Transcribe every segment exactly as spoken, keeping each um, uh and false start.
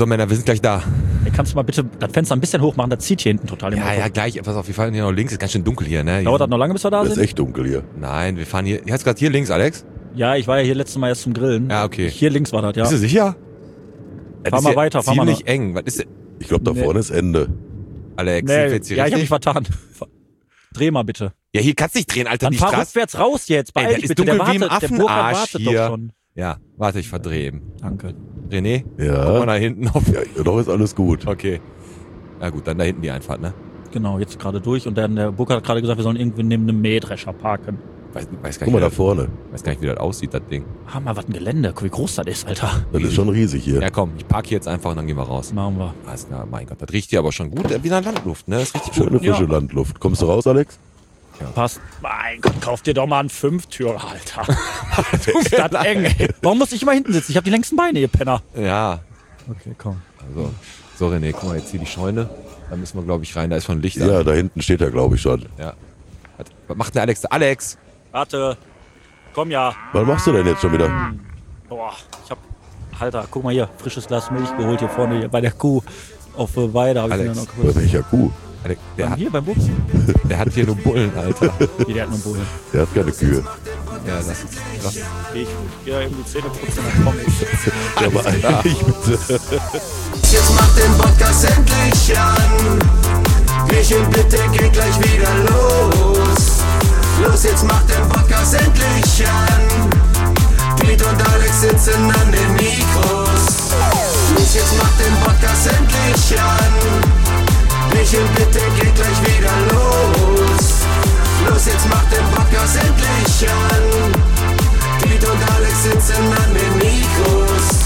So, Männer, wir sind gleich da. Ey, kannst du mal bitte das Fenster ein bisschen hoch machen? Das zieht hier hinten total im Ja, Auto. ja, gleich. Pass auf, wir fahren hier noch links. Ist ganz schön dunkel hier, ne? Dauert das noch lange, bis wir da Das ist sind? echt dunkel hier. Nein, wir fahren hier. Hast du gerade hier links, Alex? Ja, ich war ja hier letztes Mal erst zum Grillen. Ja, okay. Hier links war das, ja. Bist du sicher? Das Fahr ist mal ja weiter, fahr mal ziemlich noch. eng. Was ist denn? Ich glaube, da Nee. vorne ist Ende. Alex, sind wir Nee, jetzt hier ja, ich hab richtig? mich vertan. Dreh mal bitte. Ja, hier kannst du nicht drehen, Alter. Dann die fahr Straße. rückwärts raus jetzt. Ey, Beeil das dich ist bitte. Der dunkel wie im wartet, der Burkhard Affenarsch wartet hier. doch schon. Ja, warte, ich verdrehe eben. Danke. René, guck mal Ja. da hinten auf. Ja, doch ist alles gut. Okay. Na gut, dann da hinten die Einfahrt, ne? Genau, jetzt gerade durch. Und dann der Burkhard hat gerade gesagt, wir sollen irgendwie neben einem Mähdrescher parken. Weiß, weiß, gar Guck mal nicht, da wie vorne. das, weiß gar nicht, wie das aussieht, das Ding. Hammer, was ein Gelände. Guck, wie groß das ist, Alter. Das ist schon riesig hier. Ja, komm, ich park hier jetzt einfach und dann gehen wir raus. Machen wir. Alles klar, mein Gott, das riecht hier aber schon gut. Wie nach Landluft, ne? Das ist richtig Schöne gut. frische Ja. Landluft. Kommst du raus, Alex? Passt. Mein Gott, kauf dir doch mal einen Fünftürer, Alter. Ist das eng, ey. Warum muss ich immer hinten sitzen? Ich habe die längsten Beine, ihr Penner. Ja, Okay, komm. also. So, René, guck mal, jetzt hier die Scheune. Da müssen wir, glaube ich, rein. Da ist schon Licht Ja, an. da hinten steht er, glaube ich, schon. Ja. Was, was macht denn Alex? Alex! Warte. Komm ja. Was machst du denn jetzt schon wieder? Boah, ich hab. Alter, guck mal hier. Frisches Glas Milch geholt hier vorne hier bei der Kuh auf der Weide. Hab ich Alex. mir noch Bei geholt. welcher Kuh? Alex der, hat, Hier beim Bus. der hat hier nur Bullen, Alter. Hier, der hat nur einen Bullen. Der hat keine Kühe. Ja, das ist. Das, Geh ich geh ja eben die Zähne putzen, dann komm ich. Ja, aber eigentlich bitte. Jetzt macht den Podcast endlich an. Michel, bitte geht gleich wieder los. Los, jetzt macht den Podcast endlich an. Piet und Alex sitzen an den Mikros. Los, jetzt macht den Podcast endlich an. Michel, bitte geht gleich wieder los. Los, jetzt macht den Podcast endlich an. Piet und Alex sitzen an den Mikros.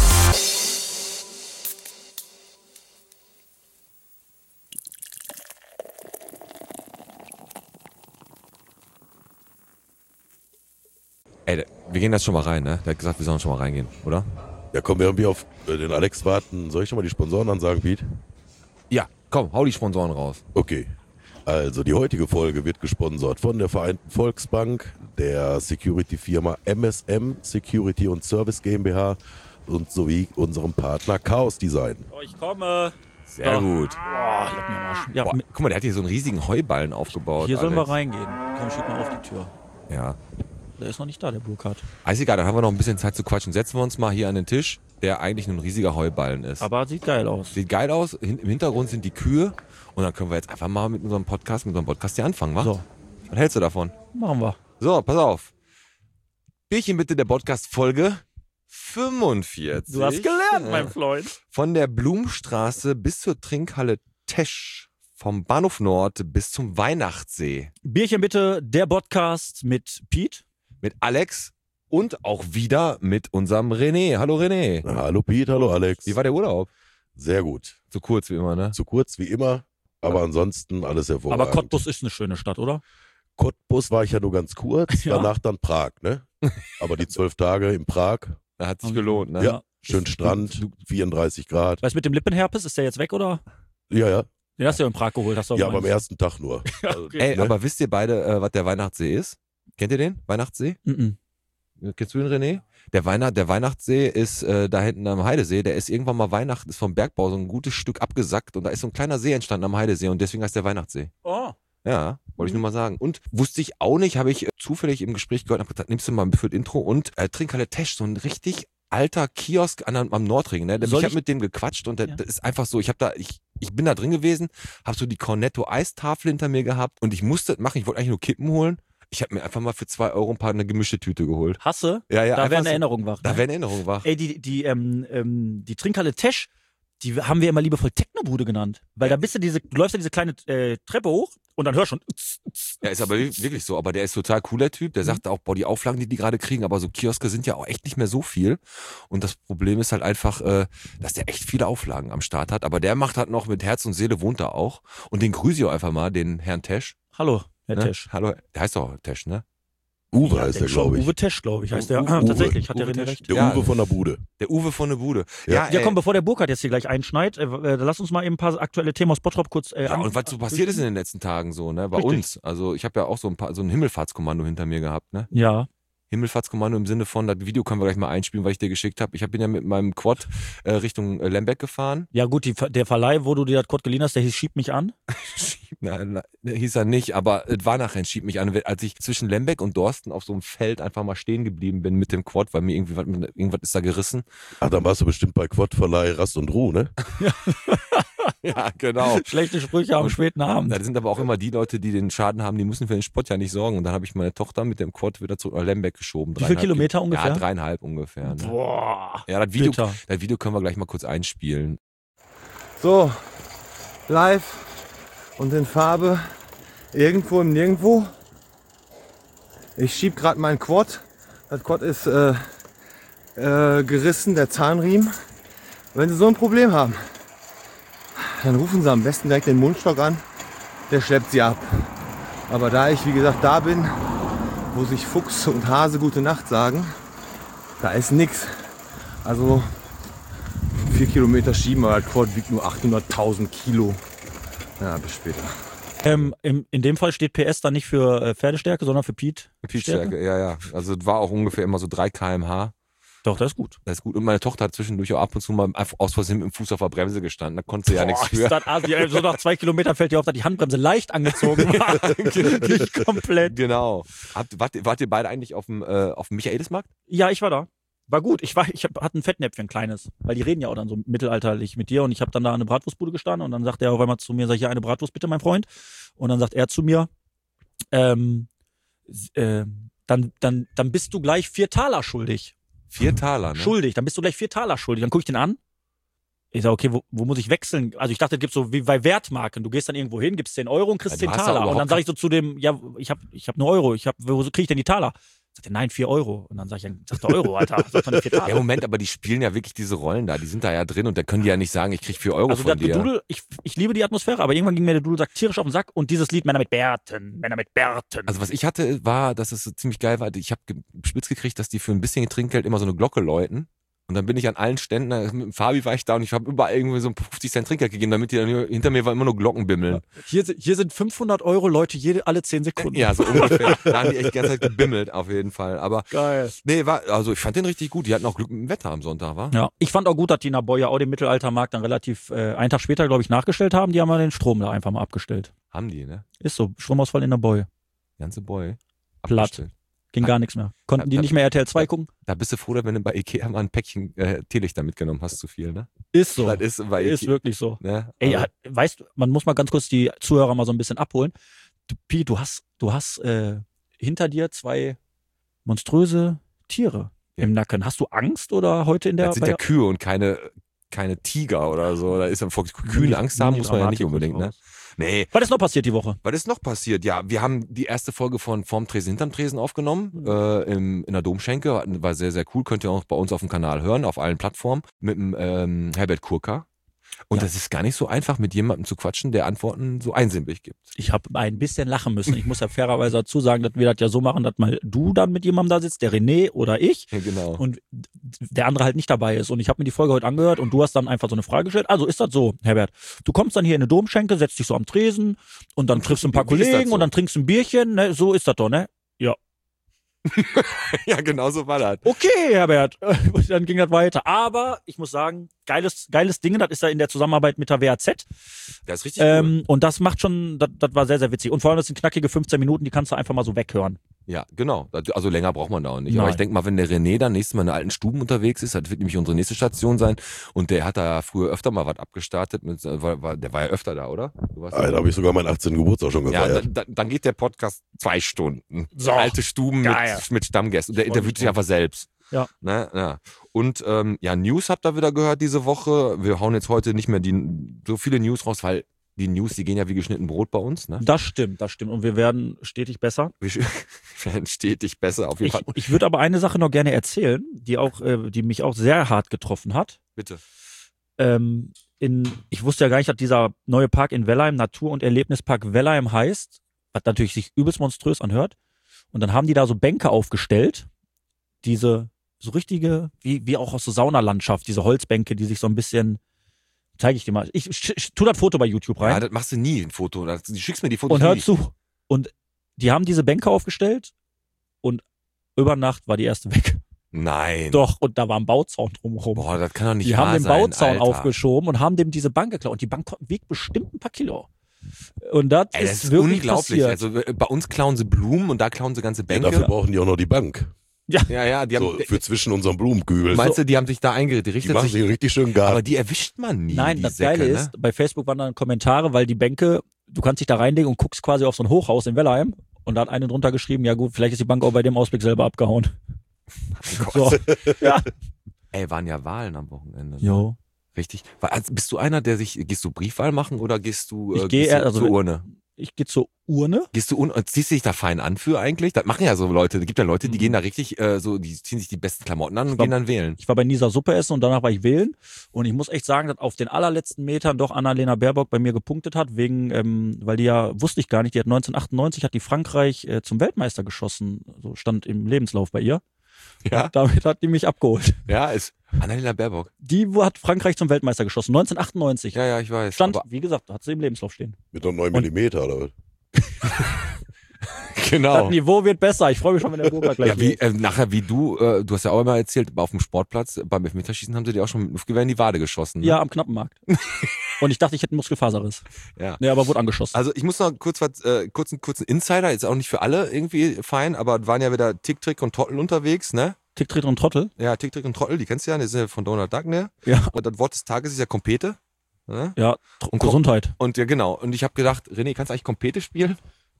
ey, wir gehen jetzt schon mal rein, ne? Der hat gesagt, wir sollen schon mal reingehen, oder? Ja, komm, während wir auf äh, den Alex warten, soll ich schon mal die Sponsoren ansagen, Piet? Ja, komm, hau die Sponsoren raus. Okay. Also, die heutige Folge wird gesponsert von der Vereinten Volksbank, der Security-Firma M S M Security und Service GmbH und sowie unserem Partner Chaos Design. Oh, ich komme. Sehr Ja. gut. Boah, leck mir am Arsch. Ja, Boah, mit- guck mal, der hat hier so einen riesigen Heuballen aufgebaut. hier sollen wir Alex. reingehen. Komm, schieb mal auf die Tür. Ja. Der ist noch nicht da, der Burkhard. Alles egal, dann haben wir noch ein bisschen Zeit zu quatschen. Setzen wir uns mal hier an den Tisch, der eigentlich ein riesiger Heuballen ist. Aber sieht geil aus. Sieht geil aus. Hin, Im Hintergrund sind die Kühe. Und dann können wir jetzt einfach mal mit unserem Podcast, mit unserem Podcast hier anfangen, wa? So, Was hältst du davon? machen wir. So, pass auf. Bierchen bitte, der Podcast Folge fünfundvierzig. Du hast gelernt, Ja. mein Freund. Von der Blumenstraße bis zur Trinkhalle Tesch. Vom Bahnhof Nord bis zum Weihnachtssee. Bierchen bitte, der Podcast mit Piet. Mit Alex und auch wieder mit unserem René. Hallo René. Na, hallo Piet, hallo Alex. Wie war der Urlaub? Sehr gut. So kurz wie immer, ne? Zu kurz wie immer, aber ansonsten alles hervorragend. Aber Cottbus ist eine schöne Stadt, oder? Cottbus war ich ja nur ganz kurz, Ja. danach dann Prag, ne? Aber die zwölf Tage in Prag, Da hat sich gelohnt, ne? ja, schön Strand, vierunddreißig Grad. Weißt du, mit dem Lippenherpes, ist der jetzt weg, oder? Ja, ja, Den hast du ja in Prag geholt, hast du ja, gemeint. aber am ersten Tag nur. Also, okay. Ey, ne? aber wisst ihr beide, äh, was der Weihnachtssee ist? Kennt ihr den? Weihnachtssee? Mhm. Kennst du den, René? Der, Weihnacht, der Weihnachtssee ist äh, da hinten am Heidesee. Der ist irgendwann mal Weihnachten, ist vom Bergbau so ein gutes Stück abgesackt und da ist so ein kleiner See entstanden am Heidesee und deswegen heißt der Weihnachtssee. Oh. Ja, wollte ich nur mal sagen. Und wusste ich auch nicht, habe ich äh, zufällig im Gespräch gehört, hab gesagt, nimmst du mal für das Intro und äh, Trinkhalle Tesch, so ein richtig alter Kiosk an, am Nordring. Ne? Soll Ich habe ich- mit dem gequatscht und der, Ja. das ist einfach so, ich habe da, ich, ich bin da drin gewesen, habe so die Cornetto-Eistafel hinter mir gehabt und ich musste das machen, ich wollte eigentlich nur Kippen holen. Ich habe mir einfach mal für zwei Euro ein paar eine gemischte Tüte geholt. Hasse? Ja, ja, da einfach wäre eine so- Erinnerung wach. Da Ne? wäre eine Erinnerung wach. Ey, die, die, ähm, ähm, die Trinkhalle Tesch, die haben wir immer liebevoll Technobude genannt. Weil da bist du diese, du läufst ja diese kleine äh, Treppe hoch und dann hörst du schon. Ja, ist aber wirklich so. Aber der ist total cooler Typ. Der Mhm. sagt auch, boah, die Auflagen, die die gerade kriegen, aber so Kioske sind ja auch echt nicht mehr so viel. Und das Problem ist halt einfach, äh, dass der echt viele Auflagen am Start hat. Aber der macht halt noch mit Herz und Seele, wohnt da auch. Und den grüße ich auch einfach mal, den Herrn Tesch. Hallo, Herr Ne? Tesch. Hallo, der heißt doch Tesch, ne? Uwe Ja, heißt der er, schon, glaube ich. Uwe Tesch, glaube ich, heißt der. Uwe- Ah, Uwe. tatsächlich, hat der Uwe René Tesch. recht. Der Ja. Uwe von der Bude. Der Uwe von der Bude. Ja. Ja, ey. komm, bevor der Burkhard jetzt hier gleich einschneit, äh, äh, lass uns mal eben ein paar aktuelle Themen aus Bottrop kurz äh, Ja, an- und was so passiert ist in den letzten Tagen so, ne? Bei Richtig. uns. Also ich habe ja auch so ein paar, so ein Himmelfahrtskommando hinter mir gehabt, ne? Ja. Himmelfahrtskommando im Sinne von, das Video können wir gleich mal einspielen, was ich dir geschickt habe. Ich bin ja mit meinem Quad äh, Richtung äh, Lemberg gefahren. Ja gut, die, der Verleih, wo du dir das Quad geliehen hast, der hieß Schieb mich an. Nein, nein, hieß er nicht, aber es war nachher ein Schieb mich an. Als ich zwischen Lemberg und Dorsten auf so einem Feld einfach mal stehen geblieben bin mit dem Quad, weil mir irgendwie was, irgendwas ist da gerissen. Ach, dann warst du bestimmt bei Quadverleih Rast und Ruhe, ne? Ja, genau. Schlechte Sprüche am späten Abend. Da sind aber auch immer die Leute, die den Schaden haben, die müssen für den Spott ja nicht sorgen. Und dann habe ich meine Tochter mit dem Quad wieder zu Lemberg geschoben. Wie viele Kilometer ungefähr? Ja, dreieinhalb ungefähr. Ne? Boah. Ja, das Video, bitter. das Video können wir gleich mal kurz einspielen. So, live und in Farbe, irgendwo im Nirgendwo. Ich schieb gerade meinen Quad. Das Quad ist äh, äh, gerissen, der Zahnriemen. Wenn Sie so ein Problem haben, dann rufen Sie am besten direkt den Mundstock an, der schleppt Sie ab. Aber da ich, wie gesagt, da bin, wo sich Fuchs und Hase gute Nacht sagen, da ist nix. Also vier Kilometer schieben, aber das Quad wiegt nur achthunderttausend Kilo. Ja, bis später. Ähm, in, in dem Fall steht P S dann nicht für äh, Pferdestärke, sondern für Piet. Pietstärke, ja, ja. Also es war auch ungefähr immer so drei Kilometer pro Stunde. Doch, das ist gut. Das ist gut. Und meine Tochter hat zwischendurch auch ab und zu mal einfach aus Versehen mit dem Fuß auf der Bremse gestanden. Da konnte sie ja nichts für. Ist das assi. So nach zwei Kilometern fällt dir auf, dass die Handbremse leicht angezogen war. Nicht komplett. Genau. Habt, wart, wart ihr beide eigentlich auf dem, äh, auf dem Michaelismarkt? Ja, ich war da. War gut. Ich war, ich hab, hatte ein Fettnäpfchen, ein kleines. Weil die reden ja auch dann so mittelalterlich mit dir. Und ich habe dann da eine Bratwurstbude gestanden. Und dann sagt er auf einmal zu mir, sag ich, ja, eine Bratwurst bitte, mein Freund. Und dann sagt er zu mir, ähm, äh, dann, dann, dann bist du gleich vier Taler schuldig. Vier Taler, ne? Schuldig, dann bist du gleich vier Taler schuldig. Dann gucke ich den an. Ich sage, okay, wo, wo muss ich wechseln? Also ich dachte, es gibt so wie bei Wertmarken. Du gehst dann irgendwo hin, gibst zehn Euro und kriegst Ja, zehn du hast Taler. aber Und dann überhaupt sage ich so zu dem, ja, ich habe ich hab nur Euro. Ich hab, wo kriege ich denn die Taler? Sagt er, nein, vier Euro. Und dann sag ich, sag der Euro, Alter. Sag doch nicht vier Taler. Ja, Moment, aber die spielen ja wirklich diese Rollen da. Die sind da ja drin und da können die ja nicht sagen, ich krieg vier Euro Also von das dir. Gedudel, ich, ich liebe die Atmosphäre, aber irgendwann ging mir der Dudelsack tierisch auf den Sack und dieses Lied Männer mit Bärten, Männer mit Bärten. Also was ich hatte, war, dass es so ziemlich geil war. Ich habe spitz gekriegt, dass die für ein bisschen Trinkgeld immer so eine Glocke läuten. Und dann bin ich an allen Ständen, mit dem Fabi war ich da und ich habe überall irgendwie so fünfzig Cent Trinkgeld gegeben, damit die dann hinter mir war immer nur Glocken bimmeln. Hier, hier sind fünfhundert Euro Leute jede, alle zehn Sekunden. Ja, so ungefähr. Da haben die echt die ganze Zeit gebimmelt, auf jeden Fall. Aber Geil. nee, war, also ich fand den richtig gut. Die hatten auch Glück mit dem Wetter am Sonntag, war? Ja, ich fand auch gut, dass die in der Boy auch den Mittelaltermarkt dann relativ äh, einen Tag später, glaube ich, nachgestellt haben. Die haben mal den Strom da einfach mal abgestellt. Haben die, ne? Ist so, Stromausfall in der Boy. Ganze Boy. Platt. Abgestellt. Ging gar nichts mehr. Konnten die Da- nicht mehr R T L zwei gucken? Da bist du froh, wenn du bei Ikea mal ein Päckchen äh, Teelichter mitgenommen hast, zu viel, ne? Ist so. Das ist bei Ist Ikea. wirklich so. Ne? Ey, Also, ja, weißt du, man muss mal ganz kurz die Zuhörer mal so ein bisschen abholen. Du, Pi, du hast, du hast äh, hinter dir zwei monströse Tiere Ja. im Nacken. Hast du Angst oder heute in der? das sind bei ja der- Kühe und keine, keine Tiger oder so. Da ist ja vor Kühen Angst haben, muss man ja nicht Dramatik unbedingt, ne? raus. Nee. Was ist noch passiert die Woche? Was ist noch passiert? Ja, wir haben die erste Folge von Vorm Tresen hinterm Tresen aufgenommen, Mhm. äh, im, in der Domschenke. War sehr, sehr cool. Könnt ihr auch bei uns auf dem Kanal hören, auf allen Plattformen, mit dem ähm, Herbert Kurka. Und Ja. das ist gar nicht so einfach, mit jemandem zu quatschen, der Antworten so einsilbig gibt. Ich habe ein bisschen lachen müssen. Ich muss ja fairerweise dazu sagen, dass wir das ja so machen, dass mal du dann mit jemandem da sitzt, der René oder ich, Ja, genau. und der andere halt nicht dabei ist. Und ich habe mir die Folge heute angehört und du hast dann einfach so eine Frage gestellt. Also ist das so, Herbert? Du kommst dann hier in eine Domschenke, setzt dich so am Tresen und dann Und triffst du ein paar wie ist das Kollegen so? und dann trinkst du ein Bierchen. Ne? So ist das doch, ne? Ja. ja, genau so war das. Okay, Herbert. Und dann ging das weiter. Aber ich muss sagen, geiles, geiles Ding. Das ist ja in der Zusammenarbeit mit der W A Z. Das ist richtig cool. Ähm, und das macht schon, das, das war sehr, sehr witzig. Und vor allem, das sind knackige fünfzehn Minuten, die kannst du einfach mal so weghören. Ja, genau. Also länger braucht man da auch nicht. Aber Nein. ich denke mal, wenn der René dann nächstes Mal in der alten Stuben unterwegs ist, das wird nämlich unsere nächste Station sein. Und der hat da früher öfter mal was abgestartet. Mit, war, war, der war ja öfter da, oder? Du warst Ah, da habe ich sogar meinen achtzehnten Geburtstag schon ja, gefeiert. dann, dann, dann geht der Podcast zwei Stunden. So. Alte Stuben Geil. mit, mit Stammgästen. Und der Ich freu interviewt mich sich einfach selbst. Ja. Ne? Ja. Und ähm, ja, News habt ihr wieder gehört diese Woche. Wir hauen jetzt heute nicht mehr die, so viele News raus, weil die News, die gehen ja wie geschnitten Brot bei uns. Ne? Das stimmt, das stimmt. Und wir werden stetig besser. Wir werden stetig besser auf jeden Ich, Fall. ich würde aber eine Sache noch gerne erzählen, die auch, äh, die mich auch sehr hart getroffen hat. Bitte. Ähm, in, ich wusste ja gar nicht, dass dieser neue Park in Wellheim, Natur- und Erlebnispark Wellheim heißt, was natürlich sich übelst monströs anhört. Und dann haben die da so Bänke aufgestellt, diese so richtige, wie, wie auch aus so Saunalandschaft, diese Holzbänke, die sich so ein bisschen, zeige ich dir mal. Ich, ich, ich tu das Foto bei YouTube rein. Ja, das machst du nie, ein Foto. Das, du schickst mir die Fotos Und hör nie. zu. Und die haben diese Bänke aufgestellt und über Nacht war die erste weg. Nein. Doch, und da war ein Bauzaun drumherum. Boah, das kann doch nicht Die wahr haben den sein, Bauzaun Alter. aufgeschoben und haben dem diese Bank geklaut. Und die Bank wiegt bestimmt ein paar Kilo. Und das, Ey, das ist, ist wirklich unglaublich. passiert. Also äh, bei uns klauen sie Blumen und da klauen sie ganze Ja, Bänke. dafür brauchen die auch noch die Bank. Ja, ja, ja, die haben, So, für zwischen unseren Blumenkübeln. meinst du, die haben sich da eingerichtet? Die Die richtet machen sich, sich einen richtig schönen Garten. aber die erwischt man nie. nein, die das Säcke, Geile ne? ist, bei Facebook waren dann Kommentare, weil die Bänke, du kannst dich da reinlegen und guckst quasi auf so ein Hochhaus in Wellheim. Und da hat eine drunter geschrieben, ja gut, vielleicht ist die Bank auch bei dem Ausblick selber abgehauen. So. Ja. Ey, waren ja Wahlen am Wochenende. Ne? Jo. Richtig. War- also Bist du einer, der sich, gehst du Briefwahl machen oder gehst du, äh, Ich gehe gehst du eher- also zur wenn- Urne? Ich gehe zur Urne. Gehst du un und ziehst du dich da fein an für eigentlich? Das machen ja so Leute. Es gibt ja Leute, die Mhm. gehen da richtig, äh, so, die ziehen sich die besten Klamotten an und Ich war- gehen dann wählen. Ich war bei Nisa Suppe essen und danach war ich wählen. Und ich muss echt sagen, dass auf den allerletzten Metern doch Annalena Baerbock bei mir gepunktet hat, wegen, ähm, weil die ja, wusste ich gar nicht, die hat neunzehnhundertachtundneunzig hat die Frankreich äh, zum Weltmeister geschossen. So stand im Lebenslauf bei ihr. Ja, Und damit hat die mich abgeholt. ja, ist Annalena Baerbock. Die hat Frankreich zum Weltmeister geschossen. neunzehnhundertachtundneunzig. Ja, ja, ich weiß. Stand, Aber, wie gesagt, hat sie im Lebenslauf stehen. Mit einem neun Millimeter oder was? genau. Das Niveau wird besser. Ich freue mich schon, wenn der Burger gleich Ja, wie, geht. äh, nachher wie du, äh, du hast ja auch immer erzählt, auf dem Sportplatz beim Elfmeterschießen haben sie dir auch schon mit dem Luftgewehr in die Wade geschossen. Ne? Ja, am Knappenmarkt. Und ich dachte, ich hätte einen Muskelfaserriss. Ja. Nee, aber wurde angeschossen. Also ich muss noch kurz was, äh, kurzen, kurzen Insider, jetzt auch nicht für alle irgendwie fein, aber waren ja wieder Tick, Trick und Trottel unterwegs, ne? Tick, Tritt und Trottel. Ja, Tick, Trick und Trottel, die kennst du ja, die sind ja von Donald Duck, ne? Ja. Und das Wort des Tages ist ja Kompete. Ne? Ja, Tr- Und Gesundheit. Und ja, genau. Und ich habe gedacht, René, kannst du eigentlich Kompete spielen?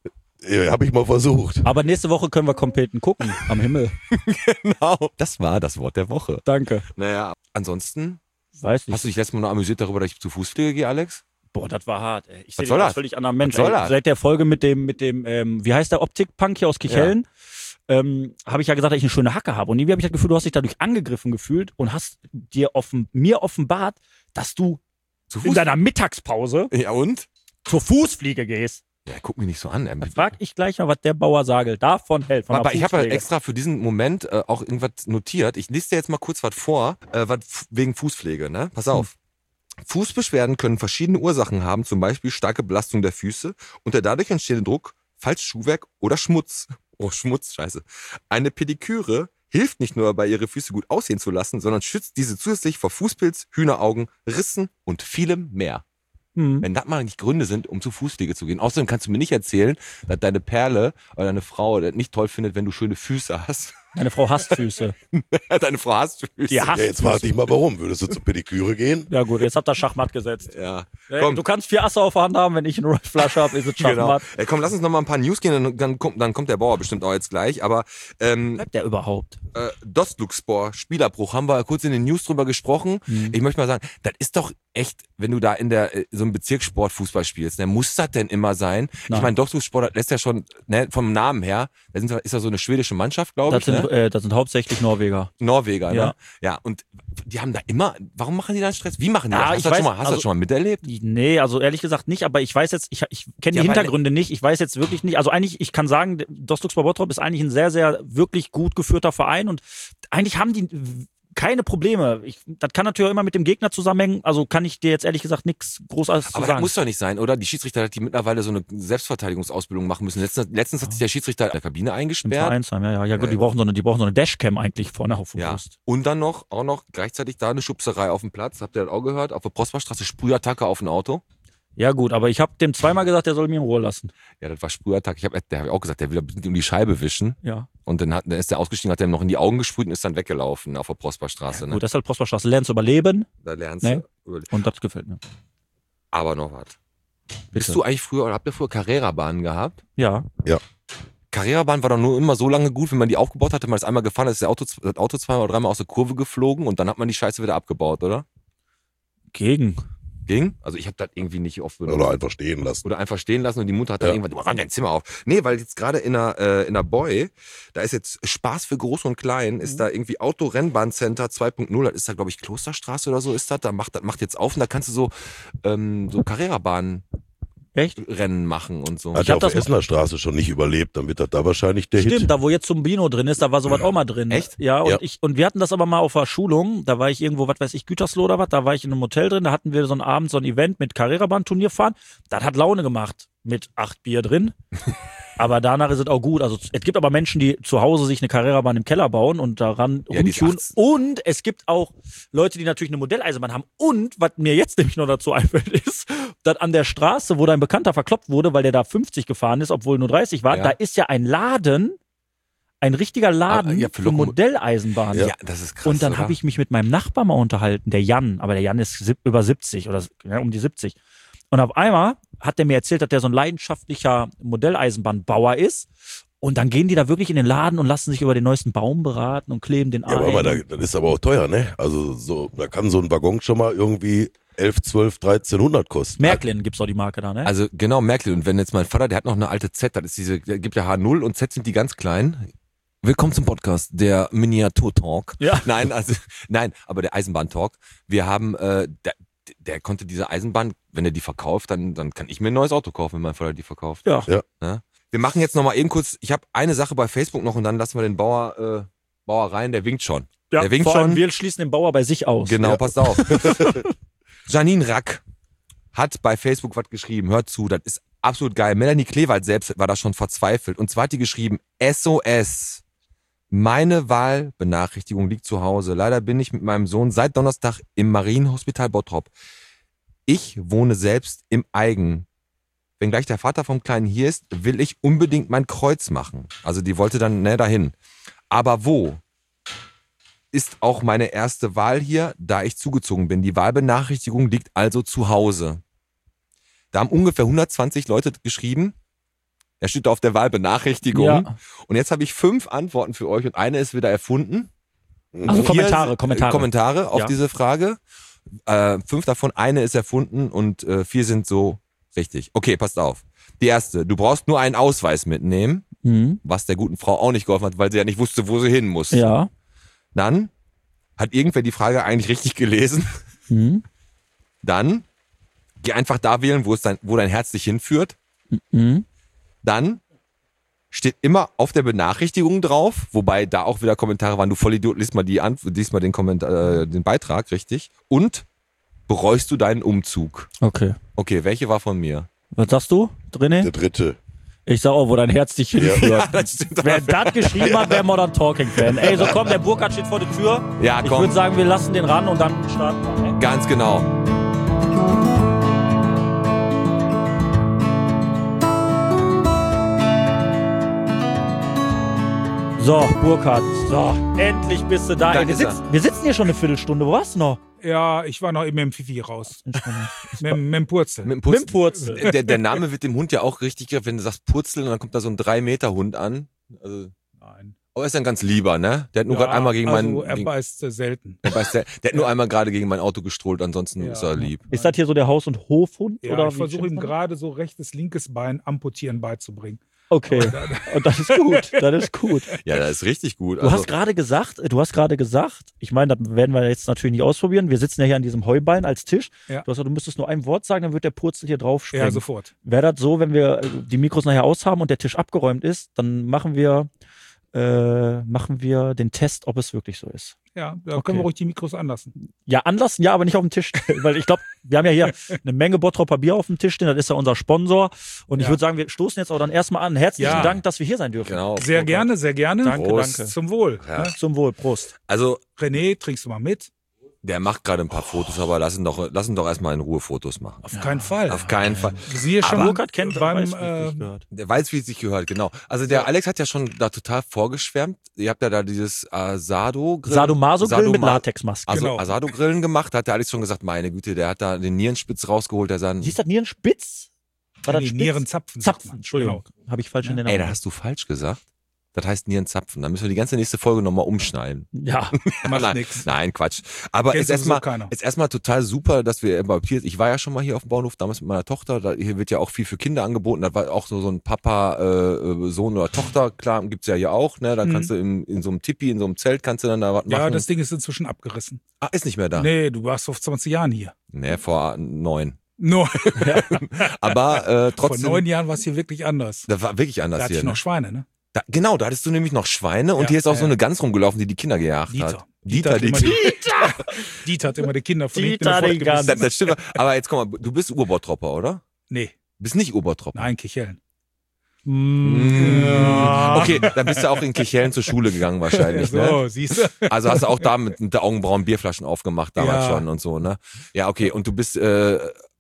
Ja, hab ich mal versucht. Aber nächste Woche können wir Kompeten gucken. Am Himmel. Genau. Das war das Wort der Woche. Danke. Naja, ansonsten, Weiß nicht. hast du dich letztes Mal noch amüsiert darüber, dass ich zu Fußpflege gehe, Alex? Boah, das war hart. Ey. Ich Was sehe soll dich als das? völlig anderer Mensch. Was soll Ey. das? Seit der Folge mit dem, mit dem, ähm, wie heißt der Optik-Punk hier aus Kichellen, ähm, habe ich ja gesagt, dass ich eine schöne Hacke habe. Und irgendwie habe ich das Gefühl, du hast dich dadurch angegriffen gefühlt und hast dir offen, mir offenbart, dass du Zu in deiner Mittagspause Ja und? zur Fußfliege gehst. Ja, guck mich nicht so an. Dann Ähm, frag ich gleich mal, was der Bauer Sagel davon hält. Von Aber der ich habe ja Fußpflege. extra für diesen Moment äh, auch irgendwas notiert. Ich lese dir jetzt mal kurz was vor, äh, was f- wegen Fußpflege, ne? Pass auf. Fußbeschwerden können verschiedene Ursachen haben, zum Beispiel starke Belastung der Füße und der dadurch entstehende Druck, falsch Schuhwerk oder Schmutz. Oh, Schmutz, scheiße. Eine Pediküre hilft nicht nur dabei, ihre Füße gut aussehen zu lassen, sondern schützt diese zusätzlich vor Fußpilz, Hühneraugen, Rissen und vielem mehr. Hm. Wenn das mal nicht Gründe sind, um zur Fußpflege zu gehen. Außerdem kannst du mir nicht erzählen, dass deine Perle oder deine Frau das nicht toll findet, wenn du schöne Füße hast. Meine Frau hasst Füße. Deine Frau hasst Füße. Die hasst Ja, jetzt frag dich mal, warum? Würdest du zur Pediküre gehen? Ja gut, jetzt habt ihr Schachmatt gesetzt. Ja. Ey, Komm. Du kannst vier Asse auf der Hand haben, wenn ich eine Flasche habe, ist es Genau. Schachmatt. Ey, komm, lass uns noch mal ein paar News gehen, dann, dann, kommt, dann kommt der Bauer bestimmt auch jetzt gleich. Aber ähm, Bleibt der überhaupt? äh, Dostluxspor, Spielerbruch, haben wir kurz in den News drüber gesprochen. Mhm. Ich möchte mal sagen, das ist doch echt, wenn du da in der äh, so einem Bezirkssport Fußball spielst, ne, muss das denn immer sein? Nein. Ich meine, Dostluxspor, das lässt ja schon, ne, vom Namen her, da sind, ist ja so eine schwedische Mannschaft, glaube Das ich. sind, Ne? äh, das sind hauptsächlich Norweger. Norweger, Ja. ne? Ja, und die haben da immer, warum machen die da Stress? Wie machen die Ja, das? Hast ich du das weiß, schon mal, hast du also- das schon mal miterlebt? Nee, also ehrlich gesagt nicht, aber ich weiß jetzt, ich, ich kenne die Ja, weil- Hintergründe nicht, ich weiß jetzt wirklich nicht, also eigentlich, ich kann sagen, Dostluxspor Bottrop ist eigentlich ein sehr, sehr wirklich gut geführter Verein und eigentlich haben die keine Probleme. Ich, das kann natürlich auch immer mit dem Gegner zusammenhängen, also kann ich dir jetzt ehrlich gesagt nichts Großartiges zu Aber das sagen. muss doch nicht sein, oder? Die Schiedsrichter, die mittlerweile so eine Selbstverteidigungsausbildung machen müssen. Letztens, letztens hat sich der Schiedsrichter in der Kabine Im eingesperrt. Vereinsheim, ja, ja, ja gut, Ja. die brauchen so eine, die brauchen so eine Dashcam eigentlich vorne auf der Ja. Brust. Und dann noch, auch noch gleichzeitig da eine Schubserei auf dem Platz. Habt ihr das auch gehört? Auf der Prosperstraße Sprühattacke auf ein Auto. Ja gut, aber ich habe dem zweimal gesagt, der soll mir in Ruhe lassen. Ja, das war Sprühattacke. Ich habe der hab ich auch gesagt, der will ein bisschen um die Scheibe wischen. Ja, Und dann, hat, dann ist der ausgestiegen, hat der ihm noch in die Augen gesprüht und ist dann weggelaufen auf der Prosperstraße. Ne? gut, das ist halt Prosperstraße, lernst überleben Da lernst Nee. du. über- und das gefällt mir. Aber noch was. Bitte. Bist du eigentlich früher, oder habt ihr früher Carrera-Bahnen gehabt? Ja, Carrera-Bahn war doch nur immer so lange gut, wenn man die aufgebaut hatte, man ist einmal gefahren, ist das Auto, das Auto zweimal oder dreimal aus der Kurve geflogen und dann hat man die Scheiße wieder abgebaut, oder? gegen. Ging? Also ich habe das irgendwie nicht oft benutzt. Oder einfach stehen lassen. Oder einfach stehen lassen und die Mutter hat dann Ja. irgendwann, räum dein Zimmer auf. Nee, weil jetzt gerade in der, äh, in der Boy, da ist jetzt Spaß für Groß und Klein, ist da irgendwie Autorennbahncenter zwei Punkt null, das ist da glaube ich Klosterstraße oder so ist das, da macht das macht jetzt auf und da kannst du so, ähm, so Carrera-Bahn Echt? Rennen machen und so. Hat Ich ja hab auf der das Essener Straße schon nicht überlebt, dann wird das da wahrscheinlich der Stimmt, Hit. da wo jetzt Zumbino drin ist, da war sowas auch mal drin. Echt? Ja, und Ja. ich und wir hatten das aber mal auf der Schulung, da war ich irgendwo, was weiß ich, Gütersloh oder was, da war ich in einem Hotel drin, da hatten wir so ein Abend so ein Event mit Carrera-Bahn-Turnier fahren. Das hat Laune gemacht. mit acht Bier drin. Aber danach ist es auch gut. Also es gibt aber Menschen, die zu Hause sich eine Carrera-Bahn im Keller bauen und daran Ja, die ist rumtunen. acht's. Und es gibt auch Leute, die natürlich eine Modelleisenbahn haben. Und was mir jetzt nämlich noch dazu einfällt, ist, dass an der Straße, wo dein Bekannter verkloppt wurde, weil der da fünfzig gefahren ist, obwohl nur dreißig war, Ja. da ist ja ein Laden, ein richtiger Laden Ah, ja, für für Lokom- Modelleisenbahnen. Ja, das ist krass. Und dann oder? habe ich mich mit meinem Nachbar mal unterhalten, der Jan, aber der Jan ist sieb- über siebzig oder ja, um die siebzig. Und auf einmal hat der mir erzählt, dass der so ein leidenschaftlicher Modelleisenbahnbauer ist. Und dann gehen die da wirklich in den Laden und lassen sich über den neuesten Baum beraten und kleben den Ja, ein. aber mal, da, das ist aber auch teuer, ne? Also so, da kann so ein Waggon schon mal irgendwie elf, zwölf, dreizehnhundert kosten. Märklin gibt's auch die Marke da, ne? Also genau, Merkel. Und wenn jetzt mein Vater, der hat noch eine alte Z, das ist diese, der gibt ja H null und Z sind die ganz klein. Willkommen zum Podcast, der Miniatur-Talk. Ja. Nein, also, nein, aber der Eisenbahn-Talk. Wir haben, äh, der, der konnte diese Eisenbahn, wenn er die verkauft, dann, dann kann ich mir ein neues Auto kaufen, wenn mein Vater die verkauft. Ja. Ja. Ja. Wir machen jetzt nochmal eben kurz, ich habe eine Sache bei Facebook noch und dann lassen wir den Bauer, äh, Bauer rein, der winkt schon. ja, der winkt vor allem schon. wir schließen den Bauer bei sich aus. Genau, Ja. passt auf. Janine Rack hat bei Facebook was geschrieben. Hört zu, das ist absolut geil. Melanie Klewald selbst war da schon verzweifelt. Und zwar hat die geschrieben, S O S. Meine Wahlbenachrichtigung liegt zu Hause. Leider bin ich mit meinem Sohn seit Donnerstag im Marienhospital Bottrop. Ich wohne selbst im Eigen. Wenn gleich der Vater vom Kleinen hier ist, will ich unbedingt mein Kreuz machen. Also die wollte dann ne, dahin. Aber wo? Ist auch meine erste Wahl hier, da ich zugezogen bin. Die Wahlbenachrichtigung liegt also zu Hause. Da haben ungefähr hundertzwanzig Leute geschrieben. Er steht da auf der Wahlbenachrichtigung. Ja. Und jetzt habe ich fünf Antworten für euch und eine ist wieder erfunden. Also Vier- Kommentare, Kommentare. Kommentare auf Ja. diese Frage. Äh, fünf davon, eine ist erfunden und äh, vier sind so richtig. Okay, passt auf. Die erste, du brauchst nur einen Ausweis mitnehmen, Mhm. was der guten Frau auch nicht geholfen hat, weil sie ja nicht wusste, wo sie hin muss. Ja. Dann hat irgendwer die Frage eigentlich richtig gelesen. Mhm. Dann geh einfach da wählen, wo, es dein, wo dein Herz dich hinführt. Mhm. Dann steht immer auf der Benachrichtigung drauf, wobei da auch wieder Kommentare waren, du Vollidiot, liest mal, die Antw- liest mal den, Kommentar, äh, den Beitrag, richtig. Und bereust du deinen Umzug? Okay. Okay, welche war von mir? Was sagst du, René? Der dritte. Ich sag auch, wo dein Herz dich hinführt. Das stimmt Wer das geschrieben hat, wäre Modern Talking Fan. Ey, so komm, der Burkhardt steht vor der Tür. Ja, Ich komm, würde sagen, wir lassen den ran und dann starten wir. Ne? ganz genau. So, Burkhardt, so, endlich bist du da. Da Ey, wir, ist er. sitzen, wir sitzen hier schon eine Viertelstunde. Wo warst du noch? Ja, ich war noch eben mit dem Fifi raus. mit, dem- mit dem Purzel. Mit dem Mit Purzel. dem Purzel. Der, der Name wird dem Hund ja auch richtig, wenn du sagst Purzeln und dann kommt da so ein drei Meter Hund an. Also, Nein. aber er ist ein ganz lieber, ne? Der hat nur Ja, gerade einmal gegen also mein, er gegen, beißt äh, selten. der, beißt der, der hat nur einmal gerade gegen mein Auto gestrollt, ansonsten Ja. ist er lieb. Ist das hier so der Haus- und Hofhund? Ja, oder ich wie versuche ihm schimpft man? gerade so rechtes, linkes Bein amputieren beizubringen. Okay, und das ist gut, das ist gut. Ja, das ist richtig gut. Du Also, hast gerade gesagt, du hast gerade gesagt, ich meine, das werden wir jetzt natürlich nicht ausprobieren. Wir sitzen ja hier an diesem Heuballen als Tisch. Ja. Du hast gesagt, du müsstest nur ein Wort sagen, dann wird der Purzel hier drauf springen. Ja, sofort. Wäre das so, wenn wir äh, die Mikros nachher aus haben und der Tisch abgeräumt ist, dann machen wir, äh, machen wir den Test, ob es wirklich so ist. Ja, da Okay. können wir ruhig die Mikros anlassen. Ja, anlassen, ja, aber nicht auf dem Tisch. Weil ich glaube, wir haben ja hier eine Menge Bottropper Bier auf dem Tisch stehen, das ist ja unser Sponsor. Und ich Ja. würde sagen, wir stoßen jetzt auch dann erstmal an. Herzlichen Ja. Dank, dass wir hier sein dürfen. genau. Sehr gerne, sehr gerne. Danke, Prost. danke. Zum Wohl. Ja. Ne? Zum Wohl, Prost. Also, René, trinkst du mal mit? der macht gerade ein paar Fotos, aber lass ihn doch, lass ihn doch erstmal in Ruhe Fotos machen. Auf keinen Fall. Auf keinen Fall. Wir sind hier schon Burkhardt kennt beim, weiß, wie es sich äh, gehört. Der weiß, wie es sich gehört, genau. Also der Alex hat ja schon da total vorgeschwärmt. Ihr habt ja da dieses Asado-Grill. Sadomaso-Grill mit Sadoma- Latexmaske. Also Genau. Asado-Grillen gemacht, da hat der Alex schon gesagt, meine Güte, der hat da den Nierenspitz rausgeholt, der sah, Hieß das Nierenspitz? War das die Spitz? Nierenzapfen. sagt Zapfen, man. Entschuldigung. Genau. Habe ich falsch in den ey, Namen. da hast du falsch gesagt. Das heißt Nierenzapfen. Da müssen wir die ganze nächste Folge nochmal umschneiden. Ja, Macht nein, nix. Nein, Quatsch. Aber Kennt ist erstmal, sowieso keiner. ist erstmal total super, dass wir bei Piers, ich war ja schon mal hier auf dem Bauernhof, damals mit meiner Tochter, da, hier wird ja auch viel für Kinder angeboten, da war auch so, so ein Papa, äh, Sohn oder Tochter, klar, gibt's ja hier auch, ne, dann Mhm. kannst du in, in so einem Tipi, in so einem Zelt kannst du dann da was Ja, machen. das Ding ist inzwischen abgerissen. ah, ist nicht mehr da. Nee, du warst vor zwanzig Jahren hier. Nee, vor neun. Nur Aber äh, vor trotzdem, neun Jahren war es hier wirklich anders. das war wirklich Da anders hatte hier. ich Ne? noch Schweine, ne? Da, genau, da hattest du nämlich noch Schweine und Ja, hier ist auch ja, so eine ja. Gans rumgelaufen, die die Kinder gejagt Dieter. hat. Dieter hat die, immer die- Dieter hat immer die Kinder von hinten in Dieter, den den Pott gebissen. das, das stimmt. Aber jetzt komm mal, du bist Urbautropper, oder? Nee, Bist nicht Obertroppen. Nein, Kichellen. Ja. Okay, dann bist du auch in Kichellen zur Schule gegangen wahrscheinlich, so, ne? siehst du. Also hast du auch da mit, mit der Augenbrauen Bierflaschen aufgemacht damals Ja. schon und so, ne? Ja, okay. Und du bist äh,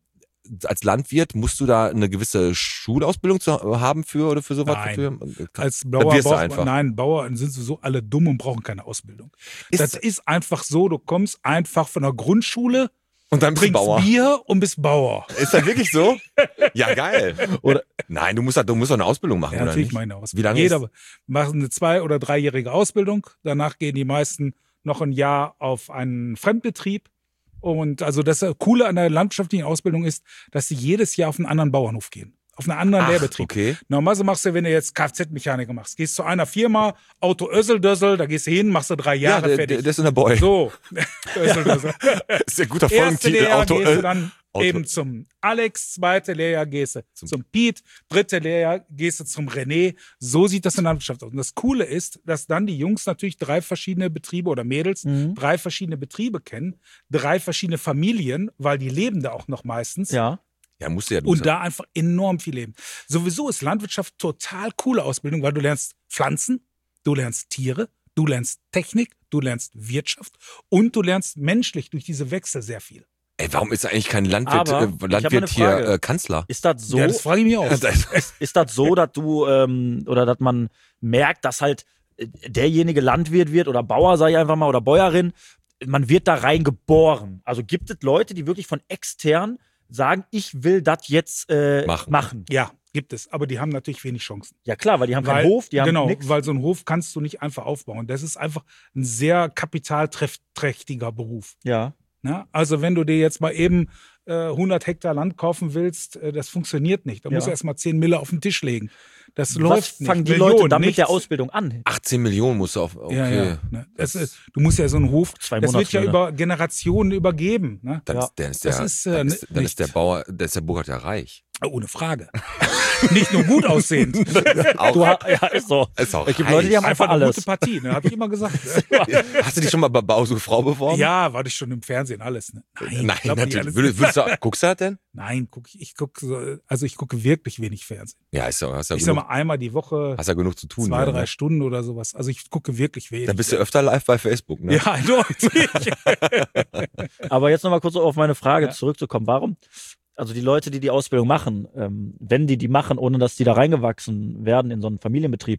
als Landwirt, musst du da eine gewisse Schulausbildung zu haben für oder für sowas? Nein. Für? Als Da Bauer wirst du braucht einfach. man, nein, Bauer sind sowieso alle dumm und brauchen keine Ausbildung. Ist- das ist einfach so, du kommst einfach von der Grundschule, Und dann bist du trinkst Bauer. Bier und bist Bauer. Ist das wirklich so? Ja, geil. Oder- Nein, du musst, du musst doch eine Ausbildung machen, Ja, oder natürlich nicht? meine Ausbildung. Wie lange Jeder ist- macht eine zwei- oder dreijährige Ausbildung. Danach gehen die meisten noch ein Jahr auf einen Fremdbetrieb. Und also das Coole an der landwirtschaftlichen Ausbildung ist, dass sie jedes Jahr auf einen anderen Bauernhof gehen. Auf einen anderen Ach, Lehrbetrieb. okay. Normalerweise machst du, wenn du jetzt Kfz-Mechaniker machst, gehst zu einer Firma, Auto Össeldössel, da gehst du hin, machst du drei Ja, Jahre der, fertig. der, der ist in der Boy. so, Össeldösel. Das ist ein guter Erste Folgentitel. Lehrjahr Auto, gehst du äh, dann Auto- eben zum Alex, zweite Lehrjahr gehst du Zum- zum, Piet, dritte Lehrjahr gehst du zum René. So sieht das in der Landwirtschaft aus. Und das Coole ist, dass dann die Jungs natürlich drei verschiedene Betriebe oder Mädels Mhm. drei verschiedene Betriebe kennen, drei verschiedene Familien, weil die leben da auch noch meistens. Ja. Ja, musst du ja. Du Und musst ja- da einfach enorm viel leben. Sowieso ist Landwirtschaft total coole Ausbildung, weil du lernst Pflanzen, du lernst Tiere, du lernst Technik, du lernst Wirtschaft und du lernst menschlich durch diese Wechsel sehr viel. Ey, warum ist eigentlich kein Landwirt, Aber äh, ich hab mal Landwirt eine hier Frage. äh, Kanzler? Ist das so? Ja, das frage ich mich auch. Ist das so, dass du ähm, oder dass man merkt, dass halt äh, derjenige Landwirt wird oder Bauer, sag ich einfach mal, oder Bäuerin, man wird da rein geboren. Also gibt es Leute, die wirklich von extern sagen, ich will das jetzt äh, Machen. machen. Ja, gibt es, aber die haben natürlich wenig Chancen. Ja klar, weil die haben Weil, keinen Hof, die haben genau, nichts. weil so einen Hof kannst du nicht einfach aufbauen. Das ist einfach ein sehr kapitalträchtiger Beruf. Ja. Ne? Also wenn du dir jetzt mal eben äh, hundert Hektar Land kaufen willst, äh, das funktioniert nicht. Da Ja. musst du erst mal zehn Mille auf den Tisch legen. Das Was läuft nicht. fangen die Millionen, Leute dann mit nichts. der Ausbildung an? achtzehn Millionen musst du auf. Okay. Ja, ja. Ne? Das ist, du musst ja so einen Hof, Zwei das wird ja Monatslöhne. über Generationen übergeben. Ne? Dann, Ja. ist, dann, ist Das der, ist, äh, dann, ist, dann nicht- ist der Bauer, der ist der Burkhard ja reich. Ohne Frage. Nicht nur gut aussehend. Auch, Du ha- ja, ist so. ist auch Es gibt reich. Leute, die haben einfach eine alles. gute Partie, ne? Habe ich immer gesagt. Hast du dich schon mal bei Bausuche Frau beworben? Ja, war ich schon im Fernsehen alles. Ne? Nein, Nein, ich glaub nicht natürlich. alles. Würdest, würdest du, guckst du das denn? Nein, guck ich, ich gucke so, also ich gucke wirklich wenig Fernsehen. Ja, ist ja, hast ja Ich sag genug, mal einmal die Woche, hast ja genug zu tun. zwei, ja, drei ne? Stunden oder sowas. Also ich gucke wirklich wenig. Da bist du öfter live bei Facebook, ne? Ja, eindeutig. Aber jetzt nochmal kurz auf meine Frage Ja. zurückzukommen. Warum? Also die Leute, die die Ausbildung machen, ähm, wenn die die machen, ohne dass die da reingewachsen werden in so einen Familienbetrieb,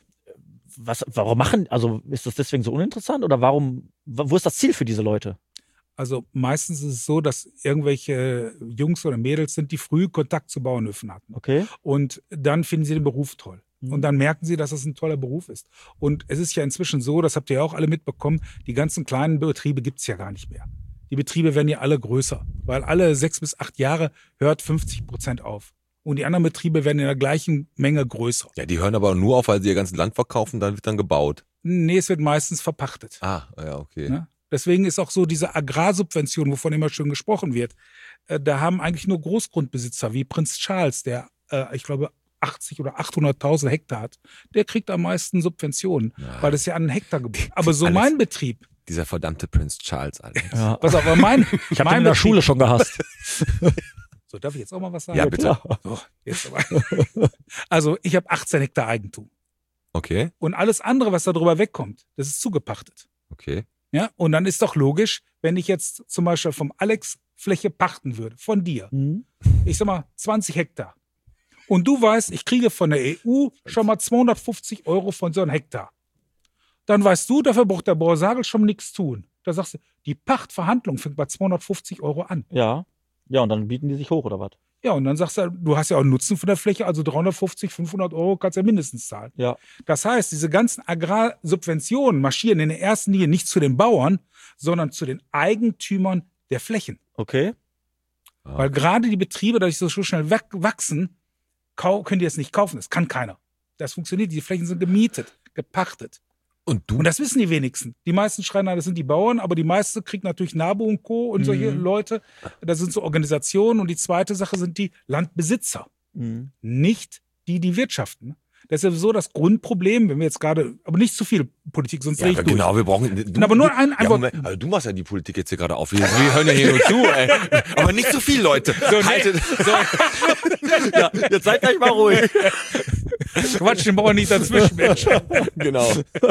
was, warum machen, also ist das deswegen so uninteressant oder warum, wo ist das Ziel für diese Leute? Also meistens ist es so, dass irgendwelche Jungs oder Mädels sind, die früh Kontakt zu Bauernhöfen hatten. Okay? Und dann finden sie den Beruf toll. Mhm. Und dann merken sie, dass das ein toller Beruf ist. Und es ist ja inzwischen so, das habt ihr ja auch alle mitbekommen, die ganzen kleinen Betriebe gibt es ja gar nicht mehr. Die Betriebe werden ja alle größer, weil alle sechs bis acht Jahre hört fünfzig Prozent auf. Und die anderen Betriebe werden in der gleichen Menge größer. Ja, die hören aber nur auf, weil sie ihr ganzes Land verkaufen, dann wird dann gebaut. Nee, es wird meistens verpachtet. Ah, ja, okay. Ne? Deswegen ist auch so diese Agrarsubvention, wovon immer schön gesprochen wird, äh, da haben eigentlich nur Großgrundbesitzer wie Prinz Charles, der, äh, ich glaube, achtzig oder achthunderttausend Hektar hat, der kriegt am meisten Subventionen, Ja. weil das ja an einen Hektar gebunden. Aber so Alles. mein Betrieb, Dieser verdammte Prinz Charles, Alter. Ja. pass auf, aber mein, Ich habe mein den in der Betrieb- Schule schon gehasst. So, darf ich jetzt auch mal was sagen? Ja, bitte. So, jetzt aber. Also, ich habe achtzehn Hektar Eigentum. Okay, Und alles andere, was da drüber wegkommt, das ist zugepachtet. okay. Ja, und dann ist doch logisch, wenn ich jetzt zum Beispiel vom Alex Fläche pachten würde, von dir, Mhm. ich sag mal zwanzig Hektar. Und du weißt, ich kriege von der E U schon mal zweihundertfünfzig Euro von so einem Hektar. Dann weißt du, dafür braucht der Bauer Sagel schon nichts tun. Da sagst du, die Pachtverhandlung fängt bei zweihundertfünfzig Euro an. Ja. Ja, und dann bieten die sich hoch, oder was? Ja, und dann sagst du, du hast ja auch einen Nutzen von der Fläche, also dreihundertfünfzig, fünfhundert Euro kannst du ja mindestens zahlen. Ja. Das heißt, diese ganzen Agrarsubventionen marschieren in der ersten Linie nicht zu den Bauern, sondern zu den Eigentümern der Flächen. Okay. Ah. Weil gerade die Betriebe, dadurch so schnell wach- wachsen, kau- können die es nicht kaufen. Das kann keiner. Das funktioniert. Die Flächen sind gemietet, gepachtet. Und du? Und das wissen die wenigsten. Die meisten schreien, das sind die Bauern, aber die meisten kriegen natürlich NABU und Co. und solche Mhm. Leute. Das sind so Organisationen. Und die zweite Sache sind die Landbesitzer, Mhm. nicht die, die wirtschaften. Das ist ja so das Grundproblem, wenn wir jetzt gerade, aber nicht zu viel Politik, sonst Ja, drehe ich durch. genau, wir brauchen. Du, Aber nur ein- ein ja, Wort. Moment, also du machst ja die Politik jetzt hier gerade auf. Wir, wir hören ja hier nur zu, ey. Aber nicht so viel, Leute. So, nee. Haltet, so. Ja, jetzt seid gleich mal ruhig. Quatsch, den Bauern nicht dazwischen, Mensch. Genau.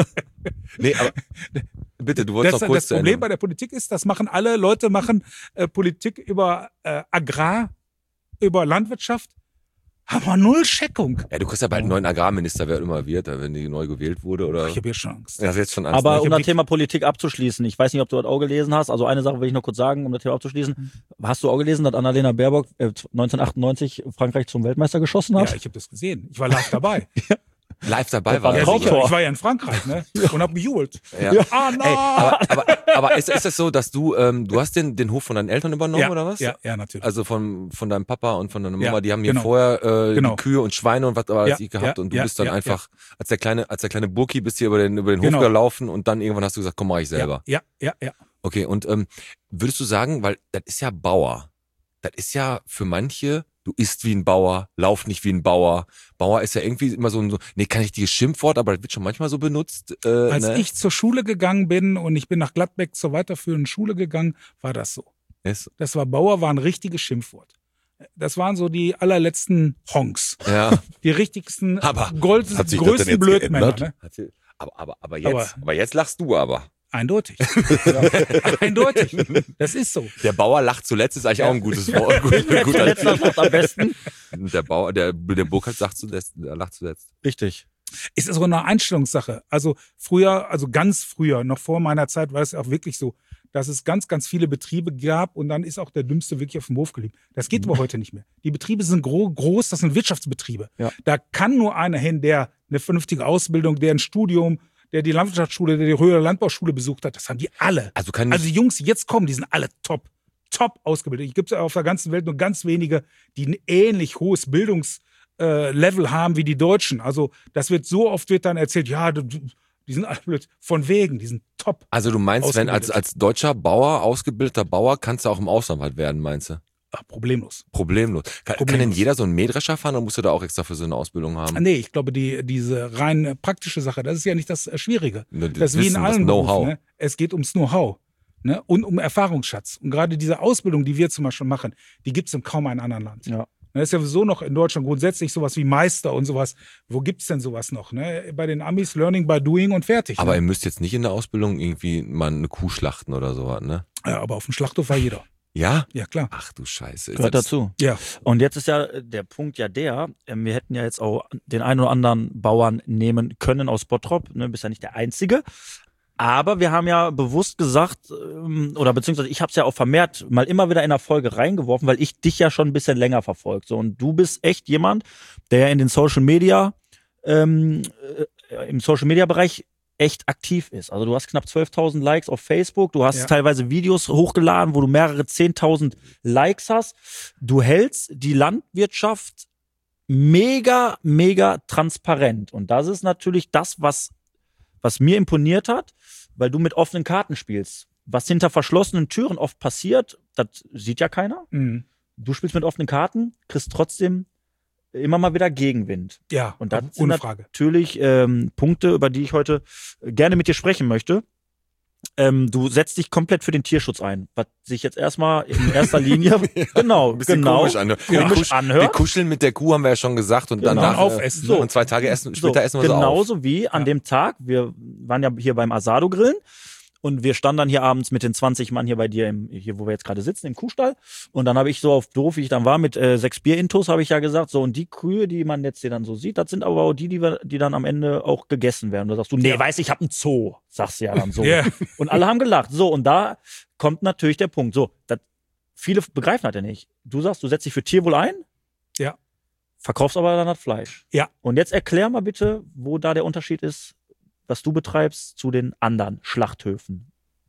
Nee, aber bitte, du wolltest Das, noch kurz das zu Problem Ende. bei der Politik ist, das machen alle Leute, machen äh, Politik über äh, Agrar, über Landwirtschaft, haben wir null Checkung. Ja, du kriegst ja bald einen neuen Agrarminister, wer immer wird, wenn die neu gewählt wurde. Oder? Ich habe jetzt schon Angst. Ja, das ist jetzt schon Angst. Aber ne? um hab das nicht- Thema Politik abzuschließen, ich weiß nicht, ob du das auch gelesen hast, also eine Sache will ich noch kurz sagen, um das Thema abzuschließen. Hast du auch gelesen, dass Annalena Baerbock äh, neunzehnhundertachtundneunzig Frankreich zum Weltmeister geschossen hat? Ja, ich habe das gesehen. Ich war live dabei. live dabei Das war war. ein Ja, er. Traumtor. sicher. Ich war ja in Frankreich, ne? Und habe gejubelt. Ja. Ah, nein! Ey, aber, aber, aber ist, ist es so, dass du, ähm, du hast den, den Hof von deinen Eltern übernommen ja, oder was? Ja, ja, natürlich. Also von, von deinem Papa und von deiner Mama, Ja, die haben hier genau. vorher äh, Genau. die Kühe und Schweine und was aber Ja, alles gehabt ja, und du ja, bist dann ja, einfach, als der kleine, als der kleine Burki bist du hier über den, über den Genau. Hof gelaufen und dann irgendwann hast du gesagt, komm, mach ich selber. Ja, ja, ja. ja. Okay, und ähm, würdest du sagen, weil das ist ja Bauer, das ist ja für manche, du isst wie ein Bauer, lauf nicht wie ein Bauer. Bauer ist ja irgendwie immer so ein, so, nee, kann ich die Schimpfwort, aber das wird schon manchmal so benutzt. Äh, Als ne? ich zur Schule gegangen bin und ich bin nach Gladbeck zur weiterführenden Schule gegangen, war das so. Ist, Das war Bauer, war ein richtiges Schimpfwort. Das waren so die allerletzten Honks. ja. Die richtigsten, Aber Gold, hat sich das denn größten jetzt Blödmänner. geändert? Ne? Hat sie- Aber, aber, aber jetzt, Aber- aber jetzt lachst du aber. Eindeutig. Eindeutig. Das ist so. Der Bauer lacht zuletzt ist eigentlich auch ein gutes Wort. Gut, guter Letzter Wort am besten. Der Bauer, der, der Burkhardt sagt zuletzt, der lacht zuletzt. Richtig. Es ist so eine Einstellungssache. Also früher, also ganz früher, noch vor meiner Zeit war es auch wirklich so, dass es ganz, ganz viele Betriebe gab und dann ist auch der Dümmste wirklich auf dem Hof geblieben. Das geht aber heute nicht mehr. Die Betriebe sind gro groß, das sind Wirtschaftsbetriebe. Ja. Da kann nur einer hin, der eine vernünftige Ausbildung, der ein Studium, der die Landwirtschaftsschule, der die höhere Landbauschule besucht hat, das haben die alle. Also kann nicht, Also die Jungs, die jetzt kommen, die sind alle top, top ausgebildet. Ich gibt es auf der ganzen Welt nur ganz wenige, die ein ähnlich hohes Bildungslevel haben wie die Deutschen. Also das wird so oft wird dann erzählt, ja, du- du- die sind alle blöd. Von wegen, die sind top. also du meinst, wenn als, ausgebildet. als deutscher Bauer, ausgebildeter Bauer, kannst du auch im Ausland halt werden, meinst du? Ach, problemlos. Problemlos. Kann, kann Problemlos. denn jeder so einen Mähdrescher fahren oder musst du da auch extra für so eine Ausbildung haben? Ah, Nee, ich glaube, die, diese rein äh, praktische Sache, das ist ja nicht das äh, Schwierige. Nur Das ist wie in Wissen, das allen Know-how. Berufen. Ne? Es geht ums Know-how, ne? Und um Erfahrungsschatz. Und gerade diese Ausbildung, die wir zum Beispiel machen, die gibt es in kaum einem anderen Land. Ja. Das ist ja sowieso noch in Deutschland grundsätzlich sowas wie Meister und sowas. Wo gibt's denn sowas noch? Ne? Bei den Amis Learning by Doing und fertig. Aber ne? ihr müsst jetzt nicht in der Ausbildung irgendwie mal eine Kuh schlachten oder sowas, ne? Ja, aber auf dem Schlachthof war jeder. Ja? Ja, klar. Ach du Scheiße. Gehört Das- dazu. Ja. Und jetzt ist ja der Punkt ja der, ähm, wir hätten ja jetzt auch den einen oder anderen Bauern nehmen können aus Bottrop, ne, bist ja nicht der Einzige. Aber wir haben ja bewusst gesagt, ähm, oder beziehungsweise ich habe es ja auch vermehrt mal immer wieder in der Folge reingeworfen, weil ich dich ja schon ein bisschen länger verfolge. So, und du bist echt jemand, der ja in den Social Media, ähm, äh, im Social Media Bereich echt aktiv ist. Also du hast knapp zwölftausend Likes auf Facebook, du hast Ja. teilweise Videos hochgeladen, wo du mehrere zehntausend Likes hast. Du hältst die Landwirtschaft mega, mega transparent. Und das ist natürlich das, was, was mir imponiert hat, weil du mit offenen Karten spielst. Was hinter verschlossenen Türen oft passiert, das sieht ja keiner. Mhm. Du spielst mit offenen Karten, kriegst trotzdem immer mal wieder Gegenwind. Ja, Und das sind ohne Frage. natürlich ähm, Punkte, über die ich heute gerne mit dir sprechen möchte. Ähm, du setzt dich komplett für den Tierschutz ein, was sich jetzt erstmal in erster Linie genau, Ein bisschen genau komisch anhört. Wir, komisch kusch, wir anhört. kuscheln mit der Kuh, haben wir ja schon gesagt. Und Genau. danach Aufessen. Äh, und zwei Tage essen, später essen wir so auf. Genauso wie an Ja. dem Tag, wir waren ja hier beim Asado grillen und wir standen dann hier abends mit den zwanzig Mann hier bei dir, im, hier wo wir jetzt gerade sitzen, im Kuhstall. Und dann habe ich so auf doof, wie ich dann war, mit äh, sechs Bierintos, habe ich ja gesagt, so, und die Kühe, die man jetzt hier dann so sieht, das sind aber auch die, die, wir, die dann am Ende auch gegessen werden. Da sagst du, nee, Ja. weiß ich, hab einen Zoo, sagst du ja dann so. Ja. Und alle haben gelacht. So, und da kommt natürlich der Punkt. So, das, viele begreifen das ja nicht. Du sagst, du setzt dich für Tierwohl ein, Ja. verkaufst aber dann das Fleisch. Ja. Und jetzt erklär mal bitte, wo da der Unterschied ist, was du betreibst zu den anderen Schlachthöfen.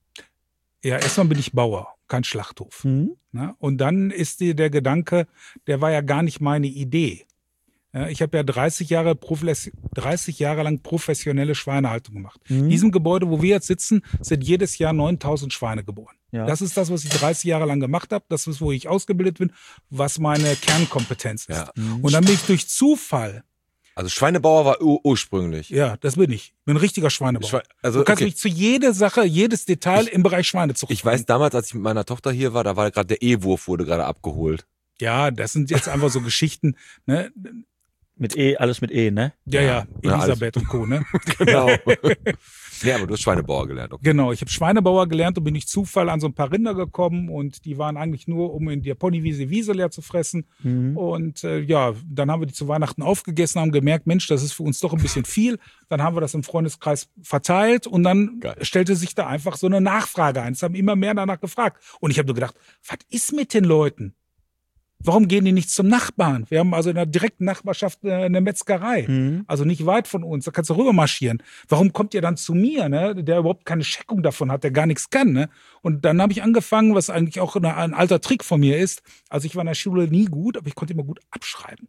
Ja, erstmal bin ich Bauer, kein Schlachthof. Hm? Ne? Und dann ist dir der Gedanke, der war ja gar nicht meine Idee. Ja, ich habe ja dreißig Jahre, profes- dreißig Jahre lang professionelle Schweinehaltung gemacht. Mhm. In diesem Gebäude, wo wir jetzt sitzen, sind jedes Jahr neuntausend Schweine geboren. Ja. Das ist das, was ich dreißig Jahre lang gemacht habe. Das ist, wo ich ausgebildet bin, was meine Kernkompetenz ist. Ja. Mhm. Und dann bin ich durch Zufall Also Schweinebauer war ur ursprünglich. Ja, das bin ich. Ich bin ein richtiger Schweinebauer. Schwe also, du kannst okay. mich zu jeder Sache, jedes Detail Ich- im Bereich Schweinezucht Ich weiß damals, als ich mit meiner Tochter hier war, da war gerade der E-Wurf wurde gerade abgeholt. Ja, das sind jetzt einfach so Geschichten. Ne? Mit E, alles mit E, ne? Ja, ja, Ja, Elisabeth und Co. Ne? Genau. Nee, aber du hast Schweinebauer gelernt. Okay. Genau, ich habe Schweinebauer gelernt und bin durch Zufall an so ein paar Rinder gekommen und die waren eigentlich nur, um in der Ponywiese Wiese leer zu fressen. Mhm. Und äh, ja, dann haben wir die zu Weihnachten aufgegessen, haben gemerkt, Mensch, das ist für uns doch ein bisschen viel. Dann haben wir das im Freundeskreis verteilt und dann Geil. stellte sich da einfach so eine Nachfrage ein. Es haben immer mehr danach gefragt. Und ich habe nur gedacht, was ist mit den Leuten? Warum gehen die nicht zum Nachbarn? Wir haben also in der direkten Nachbarschaft äh, eine Metzgerei. Mhm. Also nicht weit von uns, da kannst du rüber marschieren. Warum kommt ihr dann zu mir, ne? Der überhaupt keine Checkung davon hat, der gar nichts kann, ne? Und dann habe ich angefangen, was eigentlich auch eine, ein alter Trick von mir ist. Also ich war in der Schule nie gut, aber ich konnte immer gut abschreiben.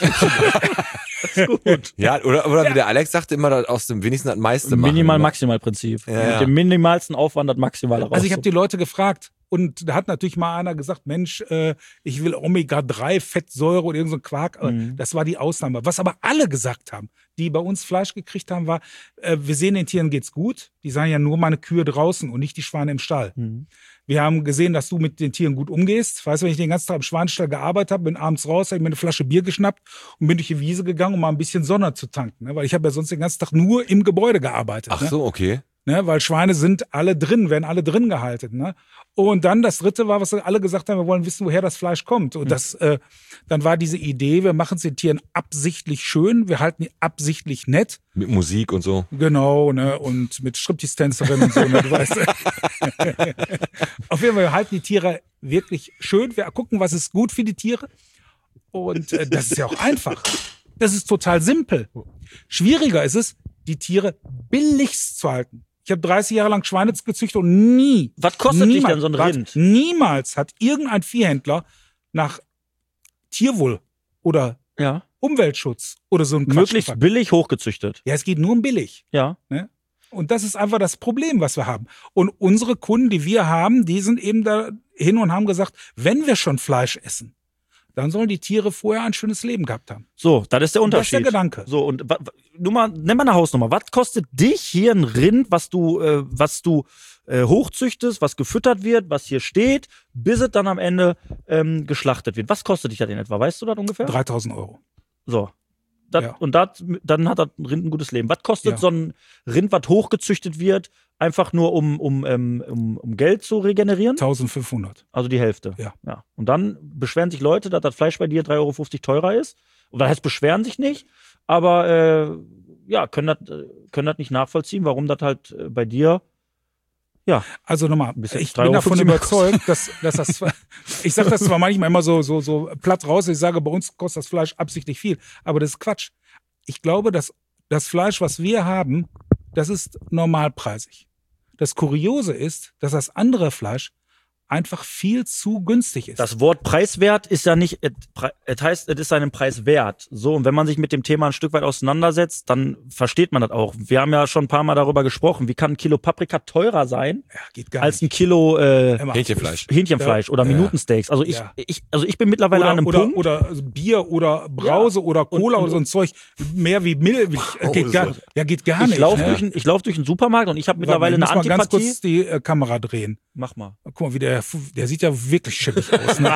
Gut. Ja, oder, oder wie der Alex sagte, immer das aus dem wenigsten das meiste machen. Minimal-Maximal-Prinzip. Ja, ja. Mit dem minimalsten Aufwand das Maximale raus. Also ich habe die Leute gefragt und da hat natürlich mal einer gesagt, Mensch, äh, ich will Omega drei Fettsäure oder irgend so ein Quark. Aber Mhm. Das war die Ausnahme. Was aber alle gesagt haben, die bei uns Fleisch gekriegt haben, war, äh, wir sehen, den Tieren geht's gut. Die sahen ja nur meine Kühe draußen und nicht die Schweine im Stall. Mhm. Wir haben gesehen, dass du mit den Tieren gut umgehst. Weißt du, wenn ich den ganzen Tag im Schweinestall gearbeitet habe, bin abends raus, habe ich mir eine Flasche Bier geschnappt und bin durch die Wiese gegangen, um mal ein bisschen Sonne zu tanken. Ne? Weil ich habe ja sonst den ganzen Tag nur im Gebäude gearbeitet. Ach ne? so, okay. Ne, weil Schweine sind alle drin, werden alle drin gehalten. Ne? Und dann das dritte war, was alle gesagt haben, wir wollen wissen, woher das Fleisch kommt. Und das, äh, dann war diese Idee, wir machen es den Tieren absichtlich schön, wir halten die absichtlich nett. Mit Musik und so. Genau, ne, und mit Striptease-Tänzerinnen und so, ne, du weißt. Auf jeden Fall, wir halten die Tiere wirklich schön, wir gucken, was ist gut für die Tiere. Und äh, das ist ja auch einfach. Das ist total simpel. Schwieriger ist es, die Tiere billigst zu halten. Ich habe dreißig Jahre lang Schweine gezüchtet und nie, Was kostet dich niemals, denn so ein warte, Rind? niemals hat irgendein Viehhändler nach Tierwohl oder Ja. Umweltschutz oder so ein Quatsch Möglichst gefragt. billig hochgezüchtet. Ja, es geht nur um billig. Ja. Und das ist einfach das Problem, was wir haben. Und unsere Kunden, die wir haben, die sind eben da hin und haben gesagt, wenn wir schon Fleisch essen, dann sollen die Tiere vorher ein schönes Leben gehabt haben. So, das ist der Und das ist der Unterschied. Gedanke. So, und wa- wa- nur mal, nimm mal eine Hausnummer. Was kostet dich hier ein Rind, was du, äh, was du äh, hochzüchtest, was gefüttert wird, was hier steht, bis es dann am Ende ähm, geschlachtet wird? Was kostet dich das in etwa? Weißt du das ungefähr? dreitausend Euro. So. Das, Ja. Und das, dann hat das Rind ein gutes Leben. Was kostet Ja. so ein Rind, was hochgezüchtet wird, einfach nur um, um, ähm, um, um Geld zu regenerieren? eintausendfünfhundert. Also die Hälfte. Ja. ja. Und dann beschweren sich Leute, dass das Fleisch bei dir drei Euro fünfzig teurer ist. Oder heißt, beschweren sich nicht, aber äh, ja, können das äh, können das nicht nachvollziehen, warum das halt äh, bei dir. Also nochmal, Bisschen ich drei bin Euro davon fünfzig mehr überzeugt, dass, dass das, zwar- ich sage das zwar manchmal immer so, so, so platt raus, ich sage, bei uns kostet das Fleisch absichtlich viel, aber das ist Quatsch. Ich glaube, dass das Fleisch, was wir haben, das ist normalpreisig. Das Kuriose ist, dass das andere Fleisch einfach viel zu günstig ist. Das Wort preiswert ist ja nicht, es pre- es heißt, es ist seinen Preis wert. So, und wenn man sich mit dem Thema ein Stück weit auseinandersetzt, dann versteht man das auch. Wir haben ja schon ein paar Mal darüber gesprochen, wie kann ein Kilo Paprika teurer sein ja, geht gar als ein nicht. Kilo äh, Emma, Hähnchenfleisch. Hähnchenfleisch oder Ja. Minutensteaks. Also ich, Ja. ich, also ich bin mittlerweile Oder, an einem oder, Punkt. oder Bier oder Brause oder Cola und- oder so ein Zeug, mehr wie Milch, geht gar, ja, geht gar ich nicht. laufe ne? durch, ein- ich lauf durch einen Supermarkt und ich habe mittlerweile Warte, eine ich muss mal ganz Antipathie. kurz die äh, Kamera drehen. Mach mal. Guck mal, wie der, der sieht ja wirklich schimmig aus. Ne?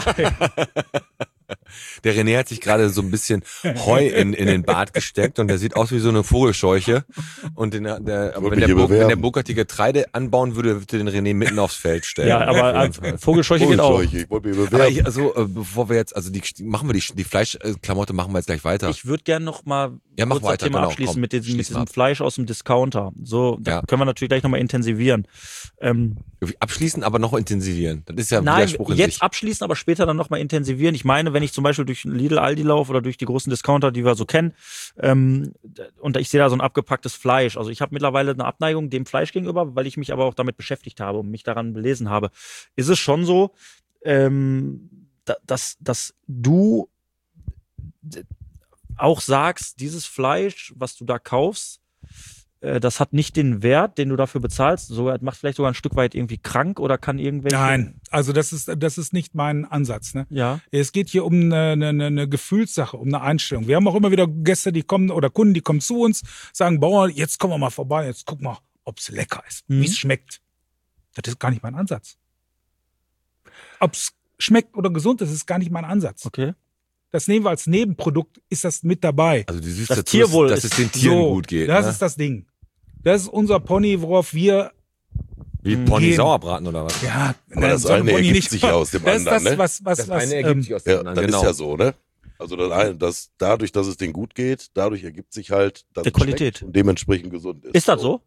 Der René hat sich gerade so ein bisschen Heu in, in den Bart gesteckt und der sieht aus wie so eine Vogelscheuche. Und den, der, aber Wollt wenn mich der, hier Bo wenn der bewerben. Burkhardt die Getreide anbauen würde, würde den René mitten aufs Feld stellen. Ja, aber Auf jeden äh, Fall. Vogelscheuche geht auch. Vogelscheuche, ich wollte mich Aber bewerben. ich, also, äh, bevor wir jetzt, also die, die machen wir die, die Fleischklamotte machen wir jetzt gleich weiter. Ich würde gerne noch mal Ja, mach kurz das weiter, Thema genau, abschließen komm, mit diesem, mit schließ mal diesem ab. Fleisch aus dem Discounter. So, da Ja. können wir natürlich gleich noch mal intensivieren. Ähm, Abschließen, aber noch intensivieren. Das ist ja ein nein, Widerspruch in jetzt sich. abschließen, aber später dann noch mal intensivieren. Ich meine, wenn ich zum Beispiel durch Lidl, Aldi laufe oder durch die großen Discounter, die wir so kennen, ähm, und ich sehe da so ein abgepacktes Fleisch. Also ich habe mittlerweile eine Abneigung dem Fleisch gegenüber, weil ich mich aber auch damit beschäftigt habe und mich daran belesen habe. Ist es schon so, ähm, da- dass, dass du auch sagst, dieses Fleisch, was du da kaufst, äh, das hat nicht den Wert, den du dafür bezahlst, sogar macht vielleicht sogar ein Stück weit irgendwie krank oder kann irgendwelche... Nein, also das ist, das ist nicht mein Ansatz. Ne? Ja. Es geht hier um eine, eine, eine Gefühlssache, um eine Einstellung. Wir haben auch immer wieder Gäste, die kommen oder Kunden, die kommen zu uns, sagen, Bauer, jetzt kommen wir mal vorbei, jetzt guck mal, ob es lecker ist, Mhm. wie es schmeckt. Das ist gar nicht mein Ansatz. Ob es schmeckt oder gesund ist, ist gar nicht mein Ansatz. Okay. Das nehmen wir als Nebenprodukt, ist das mit dabei. Also du siehst Das dazu, Tierwohl dass ist es den Tieren So, gut geht. Das ne? ist das Ding. Das ist unser Pony, worauf wir, Wie Pony gehen. Sauerbraten oder was? ja, Aber das eine ergibt sich ja aus dem das ist anderen, das, ne? was, was, Das was, eine ähm, ergibt sich aus Ja, dem das anderen. Genau. ist ja so, ne? Also das eine, das, dadurch, dass es denen gut geht, dadurch ergibt sich halt, dass Die es Qualität. schmeckt und dementsprechend gesund ist. Ist das so?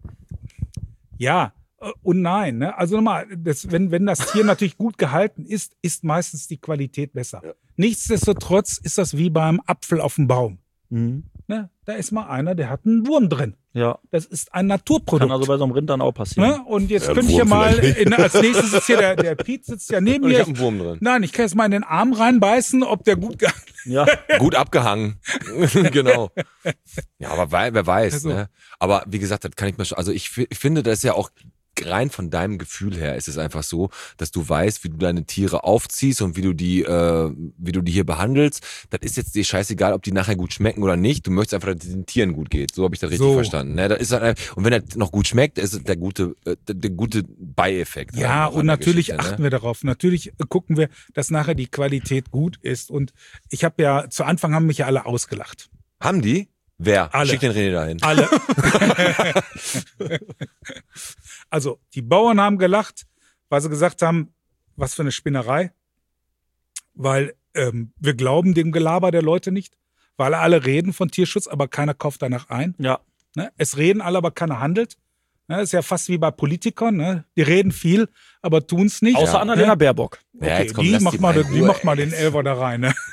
Ja äh, und nein. Ne? Also nochmal, das, wenn, wenn das Tier natürlich gut gehalten ist, ist meistens die Qualität besser. Ja. Nichtsdestotrotz ist das wie beim Apfel auf dem Baum. Mhm. Ne? Da ist mal einer, der hat einen Wurm drin. Ja. Das ist ein Naturprodukt. Kann also bei so einem Rind dann auch passieren. Ne? Und jetzt Ja, könnte ich ja Wurm mal, vielleicht nicht. in, als nächstes sitzt hier der, der Piet, sitzt ja neben Und ich mir. habe einen Wurm drin. Nein, ich kann jetzt mal in den Arm reinbeißen, ob der gut gehalten Ja. Gut abgehangen. Genau. Ja, aber wei- wer weiß. Also. Ne? Aber wie gesagt, das kann ich mir schon. Also ich, fi- ich finde, das ist ja auch rein von deinem Gefühl her ist es einfach so, dass du weißt, wie du deine Tiere aufziehst und wie du die, äh, wie du die hier behandelst. Das ist jetzt dir scheißegal, ob die nachher gut schmecken oder nicht. Du möchtest einfach, dass es den Tieren gut geht. So habe ich das richtig So. verstanden. Ne? Das ist halt, ein- und wenn er noch gut schmeckt, ist es der gute, äh, der, der gute Beieffekt. Ja, halt noch und an der natürlich Geschichte, achten ne? wir darauf. Natürlich äh, gucken wir, dass nachher die Qualität gut ist. Und ich habe ja, zu Anfang haben mich ja alle ausgelacht. Haben die? Wer? Alle. Schick den René dahin. Alle. Also, die Bauern haben gelacht, weil sie gesagt haben, was für eine Spinnerei. Weil ähm, wir glauben dem Gelaber der Leute nicht. Weil alle reden von Tierschutz, aber keiner kauft danach ein. Ja. Ne? Es reden alle, aber keiner handelt. Ne? Ist ja fast wie bei Politikern. Ne? Die reden viel, aber tun's nicht. Außer Ja. Annalena Baerbock. Ja, Okay, jetzt komm, die lass macht die mal, mal in die Ruhe, macht mal ey. den Elfer da rein. Ne?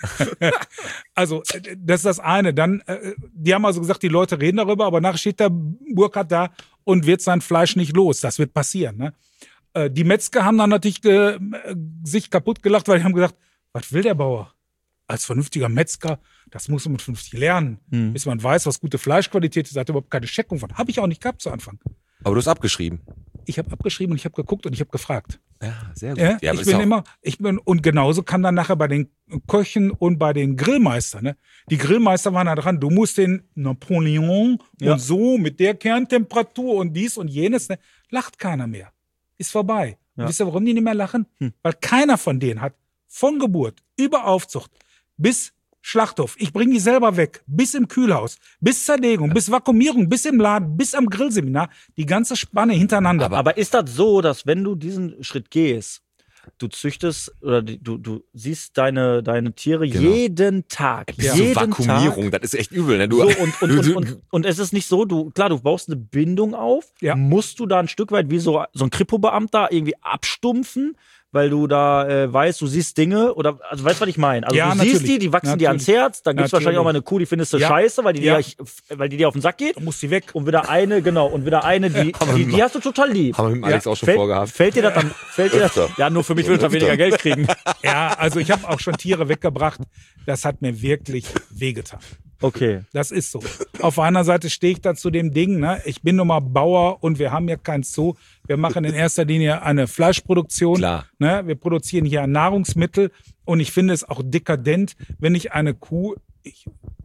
Also, äh, das ist das eine. Dann, äh, die haben also gesagt, die Leute reden darüber, aber nachher steht der Burkhardt da und wird sein Fleisch nicht los. Das wird passieren. Ne? Äh, die Metzger haben dann natürlich äh, sich kaputt gelacht, weil die haben gesagt, was will der Bauer? Als vernünftiger Metzger, das muss man vernünftig lernen, Mhm. bis man weiß, was gute Fleischqualität ist. Hat überhaupt keine Checkung von. Habe ich auch nicht gehabt zu Anfang. Aber du hast abgeschrieben. Ich habe abgeschrieben und ich habe geguckt und ich habe gefragt. Ja, sehr gut. Ja, Ja, aber ich ist bin auch- immer, ich bin, und genauso kann dann nachher bei den Köchen und bei den Grillmeistern, ne? Die Grillmeister waren da dran, du musst den Napoleon Ja. und so mit der Kerntemperatur und dies und jenes, ne? Lacht keiner mehr. Ist vorbei. Ja. Und wisst ihr, warum die nicht mehr lachen? Hm. Weil keiner von denen hat von Geburt über Aufzucht bis Schlachthof, ich bringe die selber weg, bis im Kühlhaus, bis Zerlegung, bis Vakuumierung, bis im Laden, bis am Grillseminar, die ganze Spanne hintereinander. Aber, aber ist das so, dass wenn du diesen Schritt gehst, du züchtest oder die- du, du siehst deine, deine Tiere Genau. jeden Tag. Bis jeden zur Vakuumierung, das ist echt übel. Ne? Du, So, und, und, du, und, du, und, und es ist nicht so, du, klar, du baust eine Bindung auf, Ja. musst du da ein Stück weit wie so, so ein Kripo-Beamter irgendwie abstumpfen, weil du da äh, weißt, du siehst Dinge oder, also weißt du, was ich meine? Also Ja, du siehst natürlich. die, die wachsen dir ans Natürlich. Herz, dann gibt's wahrscheinlich auch mal eine Kuh, die findest du Ja. scheiße, weil die, Ja. dir, weil die dir auf den Sack geht. Du musst die weg. Und wieder eine, genau, und wieder eine, die, die, die hast du total lieb. haben wir mit dem Alex auch schon Fällt, vorgehabt. fällt dir das dann, fällt dir das, Öfter. ja, nur für mich würdest du Öfter. weniger Geld kriegen. Ja, also ich habe auch schon Tiere weggebracht. Das hat mir wirklich wehgetan. Okay. Das ist so. Auf einer Seite stehe ich da zu dem Ding, ne? Ich bin nun mal Bauer und wir haben ja kein Zoo. Wir machen in erster Linie eine Fleischproduktion. Klar. Ne? Wir produzieren hier Nahrungsmittel und ich finde es auch dekadent, wenn ich eine Kuh ich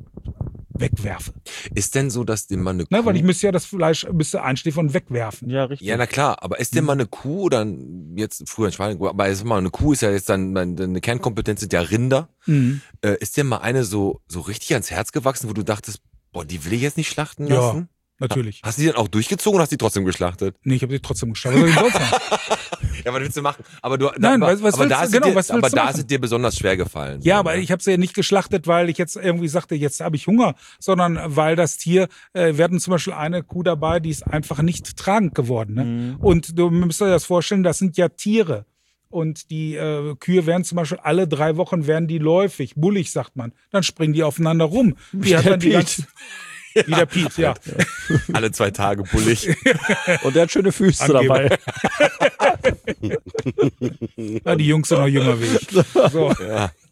wegwerfe. Ist denn so, dass dir mal eine Kuh... Ne? Weil ich müsste ja das Fleisch müsste einschläfern und wegwerfen. Ja, richtig. ja, na klar, aber ist denn mal eine Kuh oder ein- jetzt früher ein Schwein, aber ist mal eine Kuh ist ja jetzt dann eine Kernkompetenz sind ja Rinder. Mhm. Äh, ist dir mal eine so so richtig ans Herz gewachsen, wo du dachtest, boah, die will ich jetzt nicht schlachten Ja. lassen? Natürlich. Hast du die dann auch durchgezogen oder hast du die trotzdem geschlachtet? Nee, ich habe sie trotzdem gestartet. Was soll ich sonst machen? Ja, was willst du machen? Aber du, Nein, aber, was- was aber willst da du- ist genau, dir, was willst aber du da machen? ist es dir besonders schwer gefallen. Ja, so, aber ne? ich habe sie ja nicht geschlachtet, weil ich jetzt irgendwie sagte, jetzt habe ich Hunger, sondern weil das Tier, äh, wir hatten zum Beispiel eine Kuh dabei, die ist einfach nicht tragend geworden. Ne? Mhm. Und du musst dir das vorstellen, das sind ja Tiere. Und die äh, Kühe werden zum Beispiel alle drei Wochen werden die läufig, bullig sagt man. Dann springen die aufeinander rum. Die hat der dann die Piet. ganze, wie der Piet, ja. alle zwei Tage bullig. Und der hat schöne Füße Angeber. dabei. ja. Die Jungs sind noch jünger wie ich. So. Ja.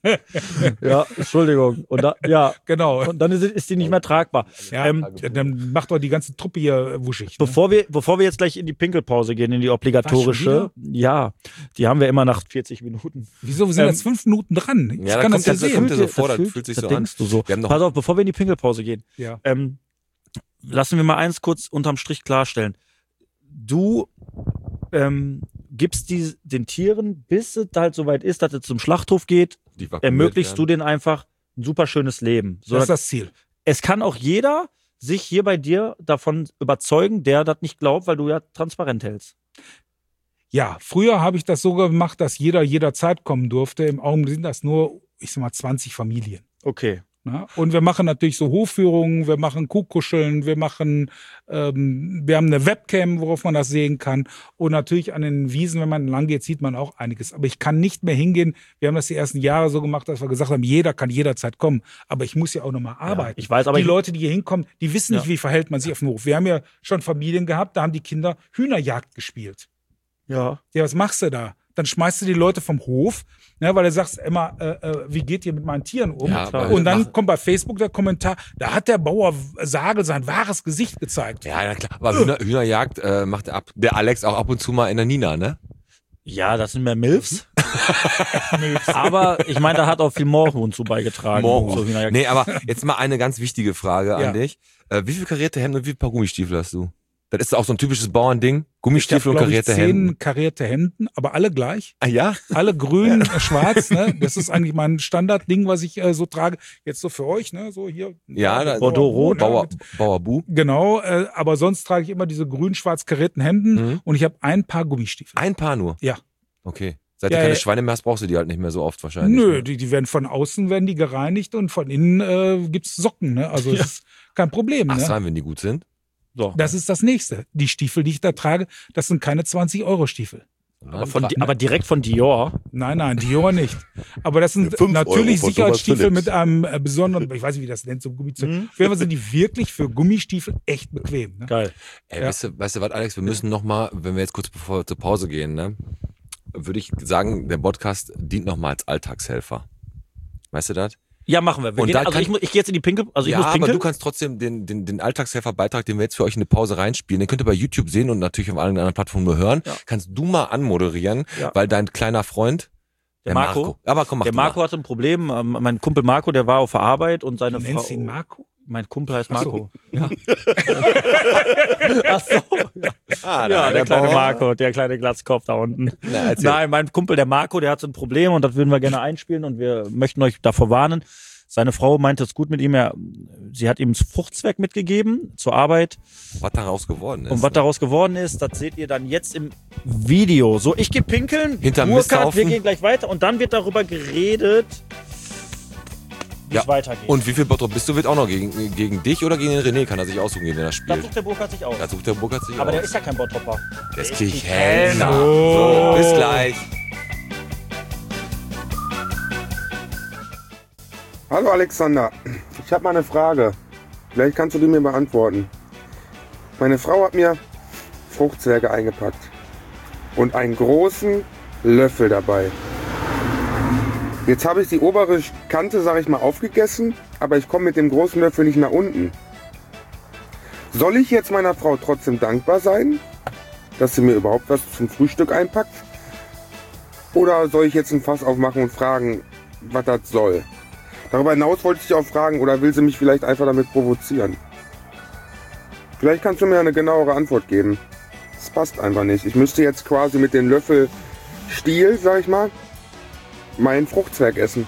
Ja, Entschuldigung. Und da, ja, Genau. und dann ist, ist die nicht mehr tragbar. Ja, Ähm, dann macht doch die ganze Truppe hier wuschig. Ne? Bevor wir, bevor wir jetzt gleich in die Pinkelpause gehen, in die obligatorische, ja, die haben wir immer nach vierzig Minuten. Wieso? Wir sind Ähm, jetzt fünf Minuten dran. Ich Ja, da kann kommt das ja das- kommt sehen. dir so vor, das fühlt- fühlt sich das so an. denkst du so. Wir haben noch- Pass auf, bevor wir in die Pinkelpause gehen, Ja. ähm, lassen wir mal eins kurz unterm Strich klarstellen. Du ähm, gibst die, den Tieren, bis es halt soweit ist, dass es zum Schlachthof geht, Die vakuumiert ermöglichst du werden. denen einfach ein super schönes Leben. So, Das ist das Ziel. es kann auch jeder sich hier bei dir davon überzeugen, der das nicht glaubt, weil du ja transparent hältst. Ja, früher habe ich das so gemacht, dass jeder jederzeit kommen durfte. Im Augenblick sind das nur, ich sag mal, zwanzig Familien. Okay. Ne? Und wir machen natürlich so Hofführungen, wir machen Kuhkuscheln, wir machen, ähm, wir haben eine Webcam, worauf man das sehen kann. Und natürlich an den Wiesen, wenn man lang geht, sieht man auch einiges. Aber ich kann nicht mehr hingehen. Wir haben das die ersten Jahre so gemacht, dass wir gesagt haben, jeder kann jederzeit kommen. Aber ich muss ja auch nochmal arbeiten. ich weiß, aber die ich- Leute, die hier hinkommen, die wissen nicht, Ja. wie verhält man sich auf dem Hof. Wir haben ja schon Familien gehabt, da haben die Kinder Hühnerjagd gespielt. Ja. Ja, was machst du da? Dann schmeißt du die Leute vom Hof, ne, weil du sagst immer, äh, äh, wie geht ihr mit meinen Tieren um? Ja, aber- und dann kommt bei Facebook der Kommentar, da hat der Bauer Sagel sein wahres Gesicht gezeigt. Ja, na klar. Aber Hühner, Hühnerjagd äh, macht der, ab, der Alex auch ab und zu mal in der Nina, ne? Ja, das sind mehr Milfs. Aber ich meine, da hat auch viel Moorhuhn zu beigetragen. Morgen. So, wie- Nee, aber jetzt mal eine ganz wichtige Frage Ja. an dich. Äh, wie viel karierte Hemden und wie viel Paar Gummistiefel hast du? Das ist auch so ein typisches Bauernding. Ich habe, Gummistiefel und glaube ich, karierte zehn Hemden. karierte Hemden, aber alle gleich. Ah ja? Alle grün, äh, schwarz, ne? Das ist eigentlich mein Standardding, was ich äh, so trage. Jetzt so für euch, ne? So hier. Ja, da- Bordeaux-Rot, ne? Bauer, Mit- Bauer Bu. Genau, äh, aber sonst trage ich immer diese grün-schwarz karierten Hemden Mhm. und ich habe ein Paar Gummistiefel. Ein Paar nur? Ja. Okay. Seit Ja, du keine ja. Schweine mehr hast, brauchst du die halt nicht mehr so oft wahrscheinlich. Nö, ne? die, die werden von außen werden die gereinigt und von innen äh, gibt's Socken, ne? Also Ja. es ist kein Problem, Ach, ne? sein, wenn die gut sind. So. Das ist das nächste. Die Stiefel, die ich da trage, das sind keine zwanzig Euro Stiefel. Aber, von, Di- aber direkt von Dior. Nein, nein, Dior nicht. Aber das sind fünf natürlich Euro von Sicherheitsstiefel Thomas mit einem äh, besonderen, ich weiß nicht, wie das nennt, so Gummizeug. Mhm. Auf jeden Fall sind die wirklich für Gummistiefel echt bequem. Ne? Geil. Ey, Ja. weißt, du, weißt du was, Alex, wir müssen noch mal, wenn wir jetzt kurz bevor wir zur Pause gehen, ne, würde ich sagen, der Podcast dient noch mal als Alltagshelfer. Weißt du das? Ja, machen wir. wir Und gehen, da also kann- ich, mu- ich gehe jetzt in die Pinkel, also ich ja, muss aber pinkeln. du kannst trotzdem den, den, den Alltagshelferbeitrag, den wir jetzt für euch in eine Pause reinspielen, den könnt ihr bei YouTube sehen und natürlich auf allen anderen Plattformen nur hören. Ja. Kannst du mal anmoderieren, Ja. weil dein kleiner Freund, Der Marco. Aber komm, mach Der du Marco mal. hatte ein Problem. Ähm, Mein Kumpel Marco, der war auf der Arbeit und seine Du Frau. nennst ihn Marco? Mein Kumpel heißt Ach so. Marco. Ja. Ach so. Ah, Ja, der kleine Bauer. Marco, der kleine Glatzkopf da unten. Na, erzähl. Nein, mein Kumpel, der Marco, der hat so ein Problem und das würden wir gerne einspielen und wir möchten euch davor warnen. Seine Frau meinte es gut mit ihm. Er, sie hat ihm das Fruchtzwerg mitgegeben zur Arbeit. Was daraus geworden ist. Und was daraus geworden ist, das seht ihr dann jetzt im Video. So, ich gehe pinkeln, Hinterm Burkhard, wir Misthaufen. gehen gleich weiter und dann wird darüber geredet, wie Ja, es weitergeht. Und wie viel Bottrop bist du? Wird auch noch gegen, gegen dich oder gegen den René? Kann er sich aussuchen, gegen den er das spielt? sucht der Burkhard sich aus. Da sucht der Burkhardt sich Aber aus. der ist ja kein Bottropper. Der ist der Kirchhellner. Kirchhellner. So, bis gleich. Hallo Alexander, ich habe mal eine Frage. Vielleicht kannst du die mir beantworten. Meine Frau hat mir Fruchtzwerge eingepackt und einen großen Löffel dabei. Jetzt habe ich die obere Kante, sage ich mal, aufgegessen, aber ich komme mit dem großen Löffel nicht nach unten. Soll ich jetzt meiner Frau trotzdem dankbar sein, dass sie mir überhaupt was zum Frühstück einpackt? Oder soll ich jetzt ein Fass aufmachen und fragen, was das soll? Darüber hinaus wollte ich dich auch fragen, oder will sie mich vielleicht einfach damit provozieren? Vielleicht kannst du mir eine genauere Antwort geben. Das passt einfach nicht. Ich müsste jetzt quasi mit dem Löffel Stiel, sag ich mal, mein Fruchtzwerg essen.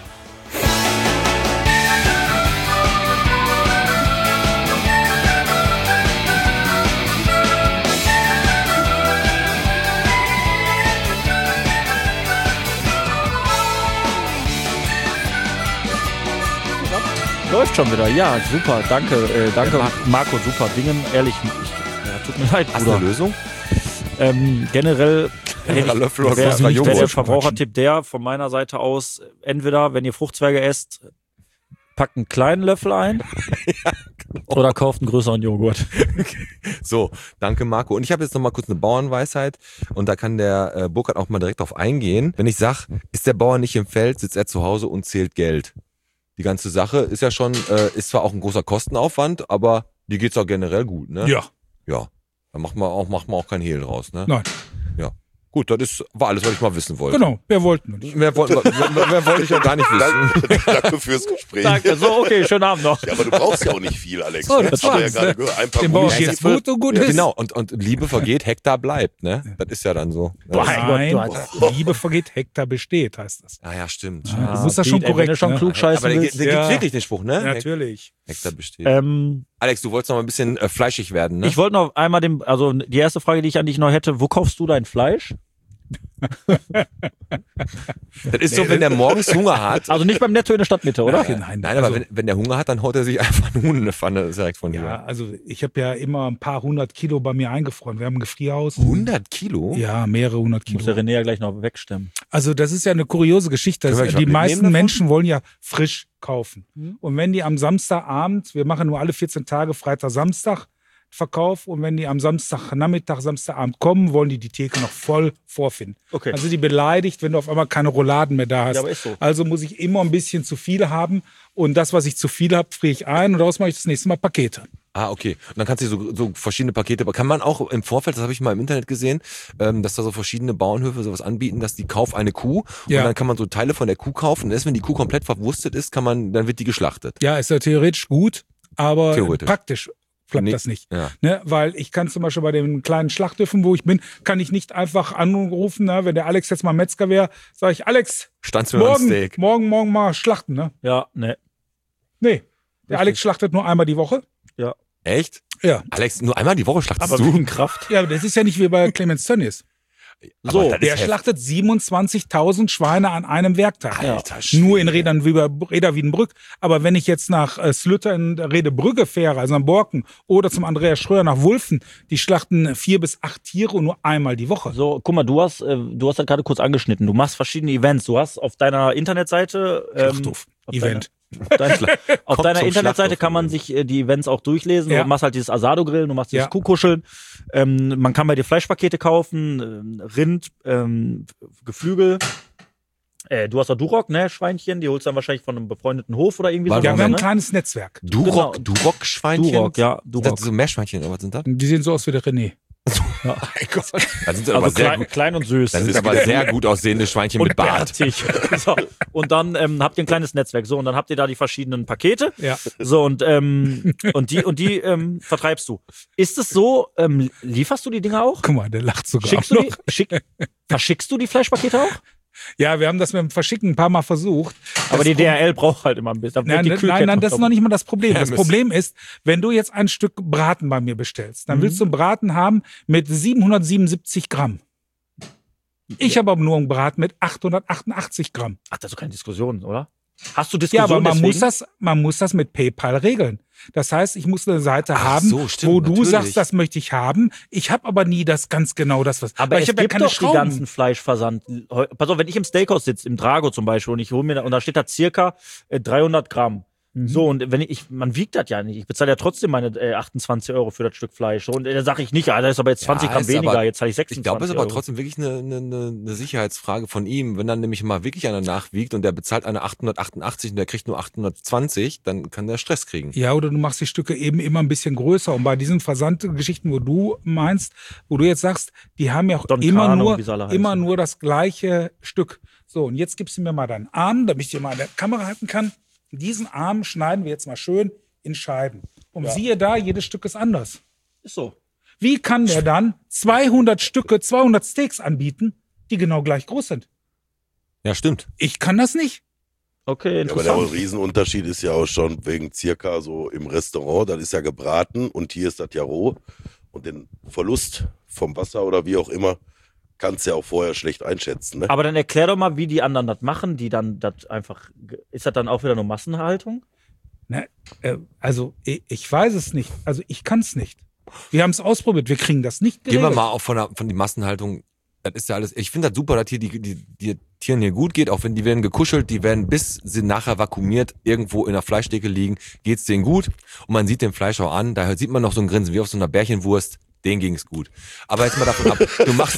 Läuft schon wieder. Ja, super. Danke, äh, danke, Marco. Super Dingen. Ehrlich, ich, ja, tut mir leid, Hast du eine Bruder. Lösung? Ähm, generell Längerer Löffel oder wäre was war wär Joghurt? der Verbrauchertipp der von meiner Seite aus, entweder, wenn ihr Fruchtzwerge esst, packt einen kleinen Löffel ein oder kauft einen größeren Joghurt. So, danke Marco. Und ich habe jetzt noch mal kurz eine Bauernweisheit und da kann der äh, Burkhard auch mal direkt drauf eingehen. Wenn ich sag, ist der Bauer nicht im Feld, sitzt er zu Hause und zählt Geld. Die ganze Sache ist ja schon, äh, ist zwar auch ein großer Kostenaufwand, aber die geht's auch generell gut, ne? Ja. Ja. Da macht man auch, macht man auch kein Hehl draus, ne? Nein. Ja. Gut, das ist, war alles, was ich mal wissen wollte. Genau, wer wollten wir nicht. Mehr, wollte, mehr, mehr wollte ich auch gar nicht wissen. Danke, danke fürs Gespräch. Danke, so, okay, schönen Abend noch. Ja, aber du brauchst ja auch nicht viel, Alex. So, ne? das Haben wir ja war's, gerade ne? gehört. Ein paar Dem Bauer Gummis. geht's gut und gut Ja, ist. genau, und, und Liebe vergeht, Hektar bleibt, ne? Das ist ja dann so. Boah, Nein, Gott, du hast- Liebe vergeht, Hektar besteht, heißt das. Ah ja, stimmt. Ja, du musst das schon Piet, ey, korrekt, wenn du schon ne? klug scheißen Aber der, willst. der Ja. gibt wirklich den Spruch, ne? Natürlich. Hektar besteht. Ähm, Alex, du wolltest noch mal ein bisschen äh, fleischig werden, ne? ich wollte noch einmal dem, also die erste Frage, die ich an dich noch hätte, wo kaufst du dein Fleisch? Das ist so, wenn der morgens Hunger hat. Also nicht beim Netto in der Stadtmitte, oder? Nein, nein, Nein, aber also, wenn, wenn der Hunger hat, dann haut er sich einfach einen Huhn in eine Pfanne direkt von dir. ja, also ich habe ja immer ein paar hundert Kilo bei mir eingefroren. Wir haben ein Gefrierhaus. hundert Kilo? Ja, mehrere hundert Muss der Kilo. René ja gleich noch wegstemmen. Also das ist ja eine kuriose Geschichte. Können wir Das, gleich die was meisten mitnehmen davon? Menschen wollen ja frisch kaufen. Und wenn die am Samstagabend, wir machen nur alle vierzehn Tage Freitag, Samstag Verkauf, und wenn die am Samstagnachmittag, Samstagabend kommen, wollen die die Theke noch voll vorfinden. Okay. Also die beleidigt, wenn du auf einmal keine Rouladen mehr da hast. Ja, aber ist so. Also muss ich immer ein bisschen zu viel haben, und das, was ich zu viel habe, friere ich ein, und daraus mache ich das nächste Mal Pakete. Ah, okay. Und dann kannst du so, so verschiedene Pakete, aber kann man auch im Vorfeld, das habe ich mal im Internet gesehen, ähm, dass da so verschiedene Bauernhöfe sowas anbieten, dass die kauf eine Kuh Ja. und dann kann man so Teile von der Kuh kaufen. Und erst wenn die Kuh komplett verwurstet ist, kann man, dann wird die geschlachtet. Ja, ist ja theoretisch gut, aber Theoretisch. praktisch klappt Nee, das nicht. ja. Ne? Weil ich kann zum Beispiel bei den kleinen Schlachthöfen, wo ich bin, kann ich nicht einfach anrufen, ne? Wenn der Alex jetzt mal Metzger wäre, sage ich, Alex, Standst du mir am morgen, Steak? morgen, morgen mal schlachten. Ne? Ja, ne. Nee, der Alex schlachtet nur einmal die Woche. Ja. Echt? Ja. Alex, nur einmal die Woche schlachtest Aber du? wegen Kraft. Ja, aber das ist ja nicht wie bei Clemens Tönnies. Aber So, das ist Der heftig. schlachtet siebenundzwanzigtausend Schweine an einem Werktag. Alter Schwede. Nur in Rädern, Reda Wiedenbrück. Aber wenn ich jetzt nach äh, Slütter in Redebrügge fähre, also am Borken, oder zum Andreas Schröer nach Wulfen, die schlachten vier bis acht Tiere und nur einmal die Woche. So, guck mal, du hast, äh, du hast das gerade kurz angeschnitten. Du machst verschiedene Events. Du hast auf deiner Internetseite ähm, Schlachthof. auf Event. Deine, dein, auf Kommt deiner zum Internetseite Schlachthof. kann man sich äh, die Events auch durchlesen. Ja. Du machst halt dieses Asado-Grillen, du machst dieses Ja. Kuhkuscheln. Ähm, man kann bei dir Fleischpakete kaufen, ähm, Rind, ähm, Geflügel. Äh, du hast auch Duroc, ne, Schweinchen. Die holst du dann wahrscheinlich von einem befreundeten Hof oder irgendwie Warte Ja, so. wir haben ein ne? kleines Netzwerk. Duroc, Genau. Duroc-Schweinchen? Duroc, ja, Das Duroc. sind so Meerschweinchen, oder was sind das? Die sehen so aus wie der René. Mein Gott. Das sind aber Also sehr klein, gut. klein und süß. Das sind aber sehr gut aussehende Schweinchen mit Bart. bärtig. So. Und dann ähm, habt ihr ein kleines Netzwerk. So, und dann habt ihr da die verschiedenen Pakete. Ja. So, und, ähm, und die, und die ähm, vertreibst du. Ist es so, ähm, lieferst du die Dinger auch? Guck mal, der lacht sogar Schickst auch du noch. die, schick, verschickst du die Fleischpakete auch? Ja, wir haben das mit dem Verschicken ein paar Mal versucht. Aber Das die D H L braucht halt immer ein bisschen. Da wird Nein, die nein, Kühlkette nein, das ist noch nicht mal das Problem. Das Ja, Problem ist, wenn du jetzt ein Stück Braten bei mir bestellst, Mhm. dann willst du einen Braten haben mit siebenhundertsiebenundsiebzig Gramm. Ich habe aber nur einen Braten mit achthundertachtundachtzig Gramm. Ach, das ist doch keine Diskussion, oder? Hast du Ja, Diskussion aber man deswegen? muss, das, man muss das mit PayPal regeln. Das heißt, ich muss eine Seite Ach haben, so, stimmt, wo du natürlich. sagst, das möchte ich haben. Ich habe aber nie das ganz genau das, was. Aber weil es ich habe ja gibt keine doch die Schrauben. ganzen Fleischversand. Heu- Pass auf, wenn ich im Steakhouse sitze, im Drago zum Beispiel, und ich hole mir da, und da steht da circa äh, dreihundert Gramm. Mhm. So, und wenn ich, ich, man wiegt das ja nicht. Ich bezahle ja trotzdem meine äh, achtundzwanzig Euro für das Stück Fleisch. Und äh, da sage ich nicht, ja, da ist aber jetzt zwanzig Ja, Gramm ist weniger, aber- jetzt zahle ich Ich sechsundzwanzig glaube, es ist aber Euro. trotzdem wirklich eine, eine, eine Sicherheitsfrage von ihm. Wenn dann nämlich mal wirklich einer nachwiegt und der bezahlt eine achthundertachtundachtzig und der kriegt nur achthundertzwanzig, dann kann der Stress kriegen. Ja, oder du machst die Stücke eben immer ein bisschen größer. Und bei diesen Versandgeschichten, wo du meinst, wo du jetzt sagst, die haben ja auch Don immer Carlo, nur, wie sie alle heißen. immer nur das gleiche Stück. So, und jetzt gibst du mir mal deinen Arm, damit ich dir mal an der Kamera halten kann. Diesen Arm schneiden wir jetzt mal schön in Scheiben. Und siehe da, jedes Stück ist anders. Ist so. Wie kann der dann zweihundert Stücke, zweihundert Steaks anbieten, die genau gleich groß sind? Ja, stimmt. Ich kann das nicht. Okay, Ja, aber der interessant. Riesenunterschied ist ja auch schon wegen circa so im Restaurant, das ist ja gebraten und hier ist das ja roh. Und den Verlust vom Wasser oder wie auch immer, kannst du ja auch vorher schlecht einschätzen. Ne? Aber dann erklär doch mal, wie die anderen das machen, die dann das einfach, ist das dann auch wieder nur Massenhaltung? Ne, äh, also, ich, ich weiß es nicht. Also, ich kann es nicht. Wir haben es ausprobiert. Wir kriegen das nicht Gehen geregelt. wir mal auch von, der, von die Massenhaltung Das ist ja alles, ich finde das super, dass hier die, die, die Tieren hier gut geht, auch wenn die werden gekuschelt, die werden bis sie nachher vakuumiert irgendwo in der Fleischdecke liegen, geht's denen gut und man sieht den Fleisch auch an, da sieht man noch so ein Grinsen wie auf so einer Bärchenwurst, denen ging's gut. Aber jetzt mal davon ab, du machst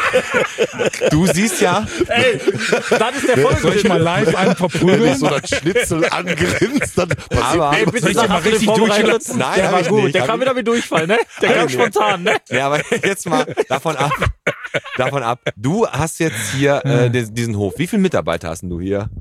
die, du siehst ja, Ey, das ist der Folge. Soll ich mal live einen Wenn verprügeln? dich so das Schnitzel angrinst, dann passiert aber, Ey, bitte Soll ich sag, den mal hast du den richtig vorbereitet? durchgelassen? Nein, der hab war ich gut, nicht. der Hab kam ich- wieder wie Durchfall, ne? Der kam nee. spontan, ne? ja, aber jetzt mal davon ab, davon ab, du hast jetzt hier äh, diesen, diesen Hof, wie viele Mitarbeiter hast denn du hier?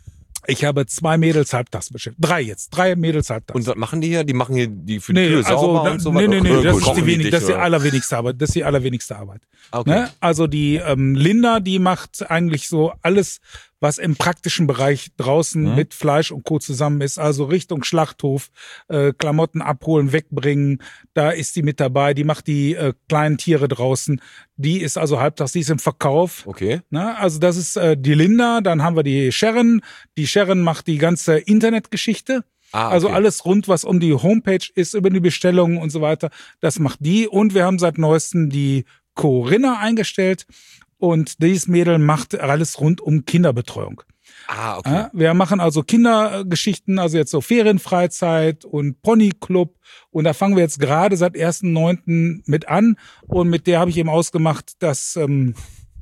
Ich habe zwei Mädels halbtags beschäftigt. Drei jetzt. Drei Mädels halbtags. Und was machen die hier? Die machen hier die für die Nee, Kühe also, sauber da, und so nee, nee, nee, Oder das ist, kochen die wenig, dich, das ist die oder? allerwenigste Arbeit. Das ist die allerwenigste Arbeit. Okay. Ne? Also die ähm, Linda, die macht eigentlich so alles, was im praktischen Bereich draußen Mhm. mit Fleisch und Co. zusammen ist. Also Richtung Schlachthof, äh, Klamotten abholen, wegbringen. Da ist die mit dabei. Die macht die äh, kleinen Tiere draußen. Die ist also halbtags, die ist im Verkauf. Okay. Na, also das ist äh, die Linda, dann haben wir die Sharon. Die Sharon macht die ganze Internetgeschichte. Ah, okay. Also alles rund, was um die Homepage ist, über die Bestellungen und so weiter, das macht die. Und wir haben seit neuestem die Corinna eingestellt. Und dieses Mädel macht alles rund um Kinderbetreuung. Ah, okay. Ja, wir machen also Kindergeschichten, also jetzt so Ferienfreizeit und Ponyclub. Und da fangen wir jetzt gerade seit ersten neunten mit an. Und mit der habe ich eben ausgemacht, dass ähm,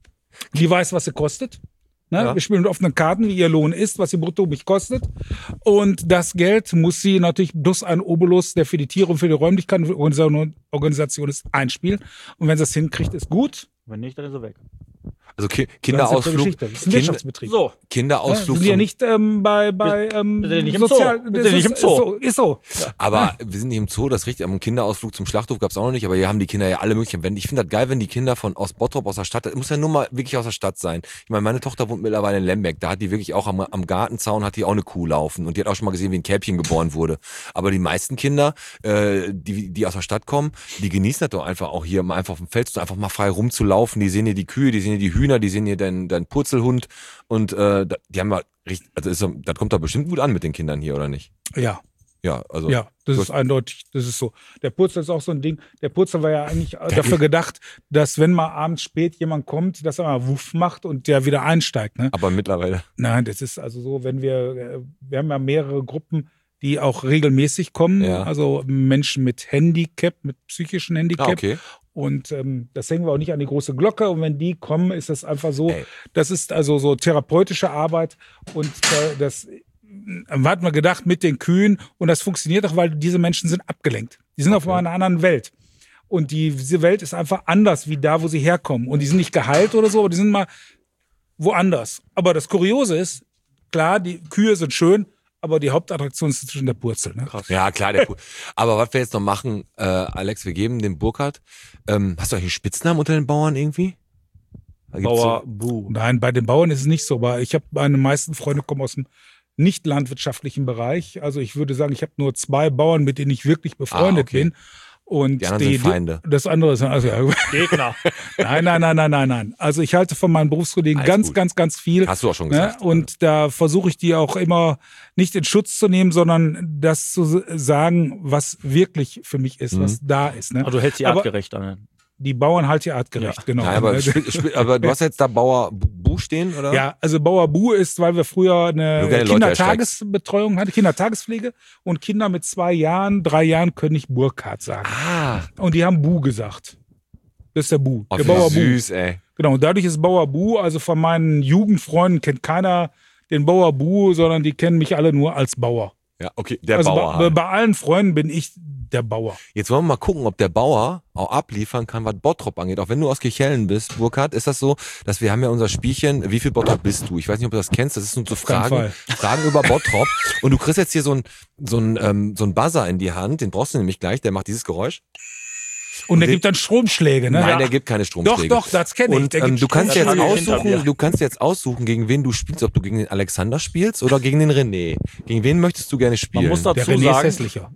die weiß, was sie kostet. Ne? Ja. Wir spielen mit offenen Karten, wie ihr Lohn ist, was sie brutto mich kostet. Und das Geld muss sie natürlich plus ein Obolus, der für die Tiere und für die Räumlichkeiten für die Organisation, Organisation ist, einspielen. Und wenn sie es hinkriegt, ist gut. Wenn nicht, dann ist er weg. Also Ki Das ist Kinderausflug, eine Geschichte. Das ist ein Kind, Wirtschaftsbetrieb. So. Ja, Kinderausflug sind ja zum, nicht ähm, bei, bei ähm, Wir sind ja nicht im Sozial... Zoo. Wir das sind ja nicht ist- im Zoo. Ist so. Ist so. aber wir sind nicht im Zoo, das ist richtig, aber einen Kinderausflug zum Schlachthof gab's auch noch nicht, aber hier haben die Kinder ja alle möglichen, wenn, ich finde das geil, wenn die Kinder von aus Bottrop, aus der Stadt, das muss ja nur mal wirklich aus der Stadt sein. Ich meine, meine Tochter wohnt mittlerweile in Lemberg, da hat die wirklich auch am, am Gartenzaun hat die auch eine Kuh laufen und die hat auch schon mal gesehen, wie ein Kälbchen geboren wurde. Aber die meisten Kinder, äh, die, die aus der Stadt kommen, die genießen das doch einfach auch hier mal einfach auf dem Feld, so einfach mal frei rumzulaufen, die sehen hier die Kühe, die sehen hier die Hühner, die sehen hier deinen, deinen Purzelhund und äh, da- die haben mal richtig, also ist, das kommt da bestimmt gut an mit den Kindern hier, oder nicht? Ja, Ja, also. ja, das Du ist eindeutig. Das ist so. Der Purzel ist auch so ein Ding. Der Purzel war ja eigentlich dafür gedacht, dass wenn mal abends spät jemand kommt, dass er mal Wuff macht und der wieder einsteigt. Ne? Aber mittlerweile. Nein, das ist also so, wenn wir, äh, wir haben ja mehrere Gruppen, die auch regelmäßig kommen. Ja. Also Menschen mit Handicap, mit psychischen Handicap. Ah, okay. Und ähm, das hängen wir auch nicht an die große Glocke. Und wenn die kommen, ist das einfach so, Ey. das ist also so therapeutische Arbeit. Und äh, das äh, hat man gedacht mit den Kühen. Und das funktioniert auch, weil diese Menschen sind abgelenkt. Die sind auf einer anderen Welt. Und die, diese Welt ist einfach anders wie da, wo sie herkommen. Und die sind nicht geheilt oder so, aber die sind mal woanders. Aber das Kuriose ist, klar, die Kühe sind schön, aber die Hauptattraktion ist zwischen der Purzel. Ne? Ja, klar, der Pu- Aber was wir jetzt noch machen, äh, Alex, wir geben dem Burkhard, ähm, hast du eigentlich einen Spitznamen unter den Bauern irgendwie? Da gibt's Bauer so, Bu. Nein, bei den Bauern ist es nicht so, aber ich habe meine meisten Freunde kommen aus dem nicht landwirtschaftlichen Bereich. Also ich würde sagen, ich habe nur zwei Bauern, mit denen ich wirklich befreundet Ah, okay. bin. Und Die anderen sind Feinde. Das andere ist also ja, Gegner. nein, nein, nein, nein, nein, nein. Also ich halte von meinen Berufskollegen Alles ganz, gut. ganz, ganz viel. hast du auch schon Ne? gesagt. Und da versuche ich die auch immer nicht in Schutz zu nehmen, sondern das zu sagen, was wirklich für mich ist, Mhm. was da ist. Ne? Also du hältst die Aber artgerecht an. die Bauern halt die artgerecht, genau. Nein, aber, Ne? sp- sp- aber du hast jetzt da Bauer Bu stehen, oder? Ja, also Bauer Bu ist, weil wir früher eine Nur keine Leute Kindertagesbetreuung hatten, Kindertagespflege und Kinder mit zwei Jahren, drei Jahren können nicht Burkhard sagen. Ah, Und die haben Bu gesagt. Das ist der Bu, oh, der wie Bauer Bu. süß, ey. Genau, und dadurch ist Bauer Bu, also von meinen Jugendfreunden kennt keiner den Bauer Bu, sondern die kennen mich alle nur als Bauer. Ja, okay, der also Bauer. bei, halt. bei allen Freunden bin ich der Bauer. Jetzt wollen wir mal gucken, ob der Bauer auch abliefern kann, was Bottrop angeht. Auch wenn du aus Kirchhellen bist, Burkhard, ist das so, dass wir haben ja unser Spielchen, wie viel Bottrop bist du? Ich weiß nicht, ob du das kennst, das ist nur so keinen Fragen, Fall. Fragen über Bottrop. Und du kriegst jetzt hier so ein, so ein, ähm, so ein Buzzer in die Hand, den brauchst du nämlich gleich, der macht dieses Geräusch. Und, der den- gibt dann Stromschläge, ne? Nein, Ja. der gibt keine Doch, Stromschläge. doch, das kenne ich. Und Der ähm, gibt du kannst jetzt Stromschläge. Stromschläge. Hinter mir. aussuchen, du kannst jetzt aussuchen, gegen wen du spielst, ob du gegen den Alexander spielst oder gegen den René. Gegen wen möchtest du gerne spielen? Man muss Der dazu René ist sagen, hässlicher.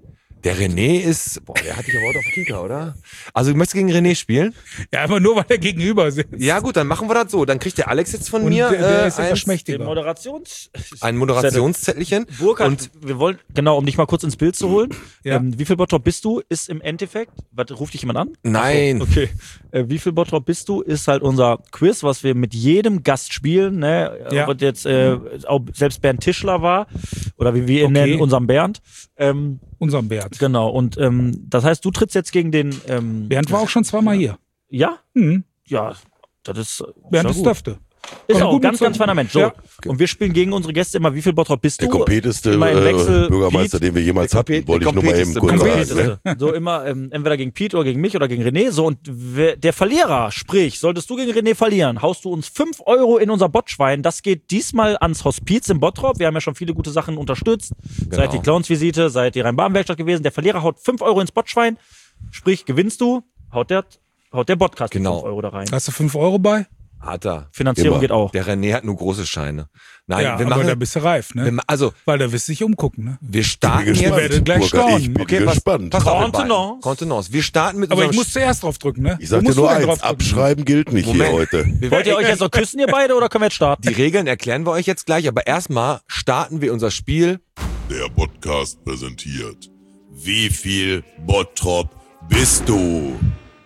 Der René ist, boah, der hatte ich aber heute auf dem Kieker, oder? Also du möchtest gegen René spielen? Ja, aber nur, weil er gegenüber sitzt. Ja gut, dann machen wir das so. Dann kriegt der Alex jetzt von Und mir der, der äh, ist ein, etwas Den schmächtiger. Moderations... ein Moderationszettelchen. Burkhard, Und wir wollen, genau, um dich mal kurz ins Bild zu holen. Ja. Ähm, wie viel Bottrop bist du? Ist im Endeffekt, warte, ruft dich jemand an? nein, Okay. Äh, wie viel Bottrop bist du? Ist halt unser Quiz, was wir mit jedem Gast spielen, ne? Ja. Und jetzt äh, auch selbst Bernd Tischler war, oder wie wir ihn Okay. nennen, unserem Bernd. Ähm, Unserem Bernd. genau, und ähm, das heißt, du trittst jetzt gegen den ähm, Bernd war auch schon zweimal hier. Ja? Mhm. Ja, das ist, Bernd ja ist gut. dürfte. Ist Kommt auch gut ein ganz, mit ganz feiner Mensch. So. Ja. Und wir spielen gegen unsere Gäste immer, wie viel Bottrop bist Der du? kompeteste Immer im äh, Wechsel Bürgermeister, Piet. den wir jemals Der hatten, kompet- wollte ich der nur mal eben kurz kompeteste sagen. Ne? So immer ähm, entweder gegen Pete oder gegen mich oder gegen René. So, und wer, der Verlierer, sprich, solltest du gegen René verlieren, haust du uns fünf Euro in unser Botschwein. Das geht diesmal ans Hospiz im Bottrop. Wir haben ja schon viele gute Sachen unterstützt. Seit die Clownsvisite, seit die Rhein-Baden-Werkstatt gewesen. Der Verlierer haut fünf Euro ins Botschwein. Sprich, gewinnst du, haut der, haut der Podcast Genau. fünf Euro da rein. Hast du fünf Euro bei? hat er. Finanzierung Immer. geht auch. Der René hat nur große Scheine. Nein, ja, wir aber machen, da bist du reif, ne? wir, ma- also Weil da wirst du dich umgucken, ne? wir starten Ich bin jetzt. werdet gleich Burkhard, staunen. ich bin Okay, pass, gespannt. pass auf, ihr beiden. Contenance. Contenance. Wir starten mit Aber ich unserem muss zuerst drauf drücken, ne? Ich Wo sag dir musst nur du denn eins, drauf drücken? abschreiben gilt nicht Moment. hier heute. Wir Wollt ihr euch jetzt noch küssen, ihr beide, oder können wir jetzt starten? Die Regeln erklären wir euch jetzt gleich, aber erstmal starten wir unser Spiel Der Podcast präsentiert. Wie viel Bottrop bist du?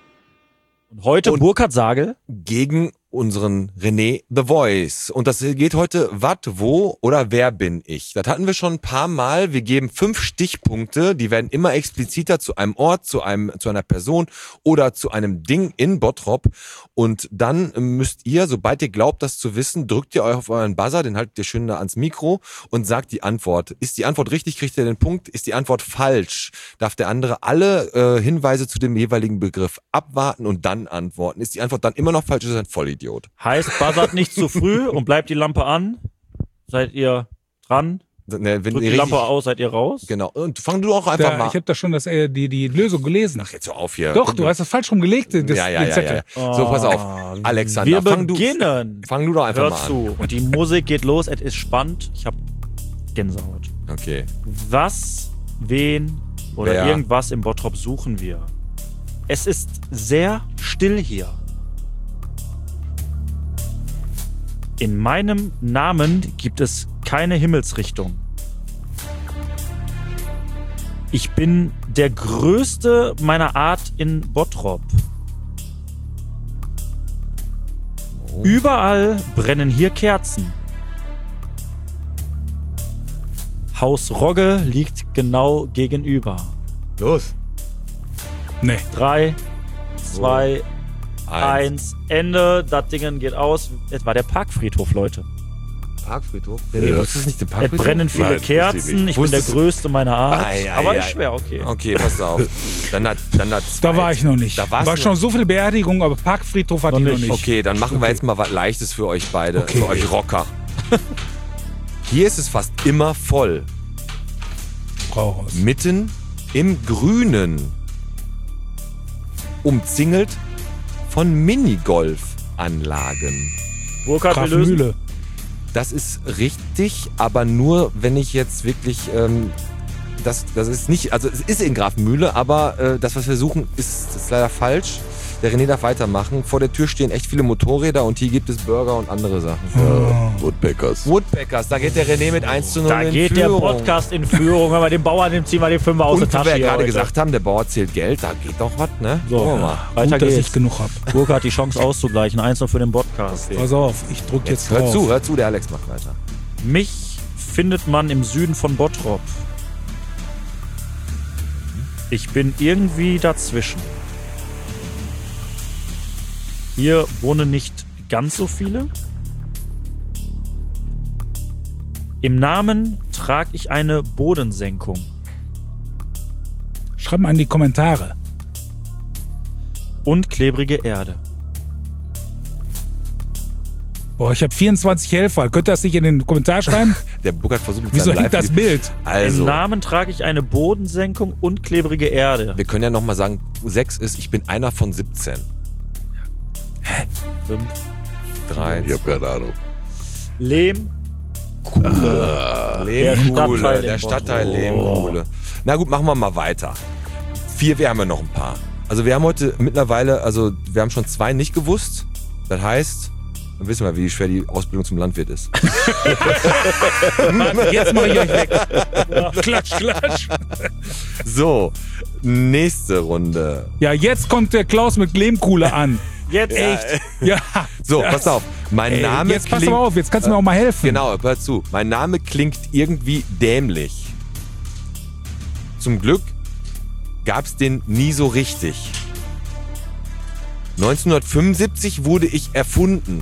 Und heute Und- Burkhard Sagel. gegen unseren René The Voice. Und das geht heute wat, wo oder wer bin ich? Das hatten wir schon ein paar Mal. Wir geben fünf Stichpunkte, die werden immer expliziter zu einem Ort, zu einem, zu einer Person oder zu einem Ding in Bottrop. Und dann müsst ihr, sobald ihr glaubt, das zu wissen, drückt ihr euch auf euren Buzzer, den haltet ihr schön da ans Mikro und sagt die Antwort. Ist die Antwort richtig, kriegt ihr den Punkt. Ist die Antwort falsch, darf der andere alle äh, Hinweise zu dem jeweiligen Begriff abwarten und dann antworten. Ist die Antwort dann immer noch falsch, ist er ein Vollidiot. Heißt, buzzert nicht zu früh und bleibt die Lampe an. Seid ihr dran? Ne, wenn Drückt ihr die Lampe richtig, aus, seid ihr raus? genau. Und fang du auch einfach Da, mal. ich habe da schon das, äh, die, die Lösung gelesen. Ach, jetzt hör auf hier. Doch, du hast das falsch rumgelegt, das, ja, ja, den ja, Zettel. ja, ja. So, pass auf. Alexander, Wir fang du, beginnen. fang du doch einfach Hört mal an. zu. Und die Musik geht los. Es ist spannend. Ich habe Gänsehaut. Okay. Was, wen oder Wer? irgendwas im Bottrop suchen wir? Es ist sehr still hier. In meinem Namen gibt es keine Himmelsrichtung. Ich bin der größte meiner Art in Bottrop. Überall brennen hier Kerzen. Haus Rogge liegt genau gegenüber. Los. Nee. Drei, zwei, Eins. eins, Ende. Das Ding geht aus. Es war der Parkfriedhof, Leute. Parkfriedhof? Ja. Nee, wusstest du nicht den Es Parkfriedhof? brennen viele Nein, wusste ich Kerzen. nicht. Ich bin der Wusstest- größte meiner Art. Ei, ei, Aber ei. ist schwer, okay. Okay, pass auf. Dann hat, dann hat Da war ich noch nicht. Da Da war's war noch- schon so viele Beerdigungen, aber Parkfriedhof hatte Noch ich noch nicht. nicht. Okay, dann machen wir jetzt mal was Leichtes für euch beide, Okay. für euch Rocker. Hier ist es fast immer voll. Brauhaus. Mitten im Grünen. Umzingelt von Minigolfanlagen. Burkhard, wir lösen. Grafenmühle. Das ist richtig, aber nur, wenn ich jetzt wirklich, ähm, das, das ist nicht, also es ist in Grafenmühle, aber äh, das, was wir suchen, ist, ist leider falsch. Der René darf weitermachen. Vor der Tür stehen echt viele Motorräder und hier gibt es Burger und andere Sachen. Ja, Woodpeckers. Woodpeckers, da geht der René mit eins zu null Da in geht der Führung. Podcast in Führung. Wenn wir den Bauern nehmen, ziehen wir den Fünfer aus Und der wie Tasche. wir ja hier gerade heute. gesagt haben, der Bauer zählt Geld, da geht doch was, ne? So, Gucken wir mal. weiter Gut, dass geht's. ich genug hab. Burkhard hat die Chance auszugleichen. Eins noch für den Podcast. Pass auf, ich drück jetzt, Jetzt hört drauf. zu, hört zu, der Alex macht weiter. Mich findet man im Süden von Bottrop. Ich bin irgendwie dazwischen. Hier wohnen nicht ganz so viele. Im Namen trage ich eine Bodensenkung. Schreib mal in die Kommentare. Und klebrige Erde. Boah, ich habe vierundzwanzig Helfer. Könnt ihr das nicht in den Kommentar schreiben? Der Burkhard versucht mit Wieso seinem hängt das Live- Bild? Also, Im Namen trage ich eine Bodensenkung und klebrige Erde. wir können ja nochmal sagen, sechs ist, ich bin einer von siebzehn. Fünf. Drei, Ich hab keine Ahnung. Lehm. Lehmkuhle, Stadtteil in der Stadtteil Bottrop. Lehmkuhle. Na gut, machen wir mal weiter. Vier, wir haben ja noch ein paar. Also wir haben heute mittlerweile, also wir haben schon zwei nicht gewusst. Das heißt, dann wissen wir, wie schwer die Ausbildung zum Landwirt ist. Jetzt mache ich euch weg. Klatsch, klatsch. So, nächste Runde. Ja, jetzt kommt der Klaus mit Lehmkuhle an. Jetzt echt. Ja. So, Das- pass auf. Mein Ey, Name jetzt pass klingt... mal auf, jetzt kannst du mir auch mal helfen. Genau, hör zu. Mein Name klingt irgendwie dämlich. Zum Glück gab's den nie so richtig. neunzehnhundertfünfundsiebzig wurde ich erfunden.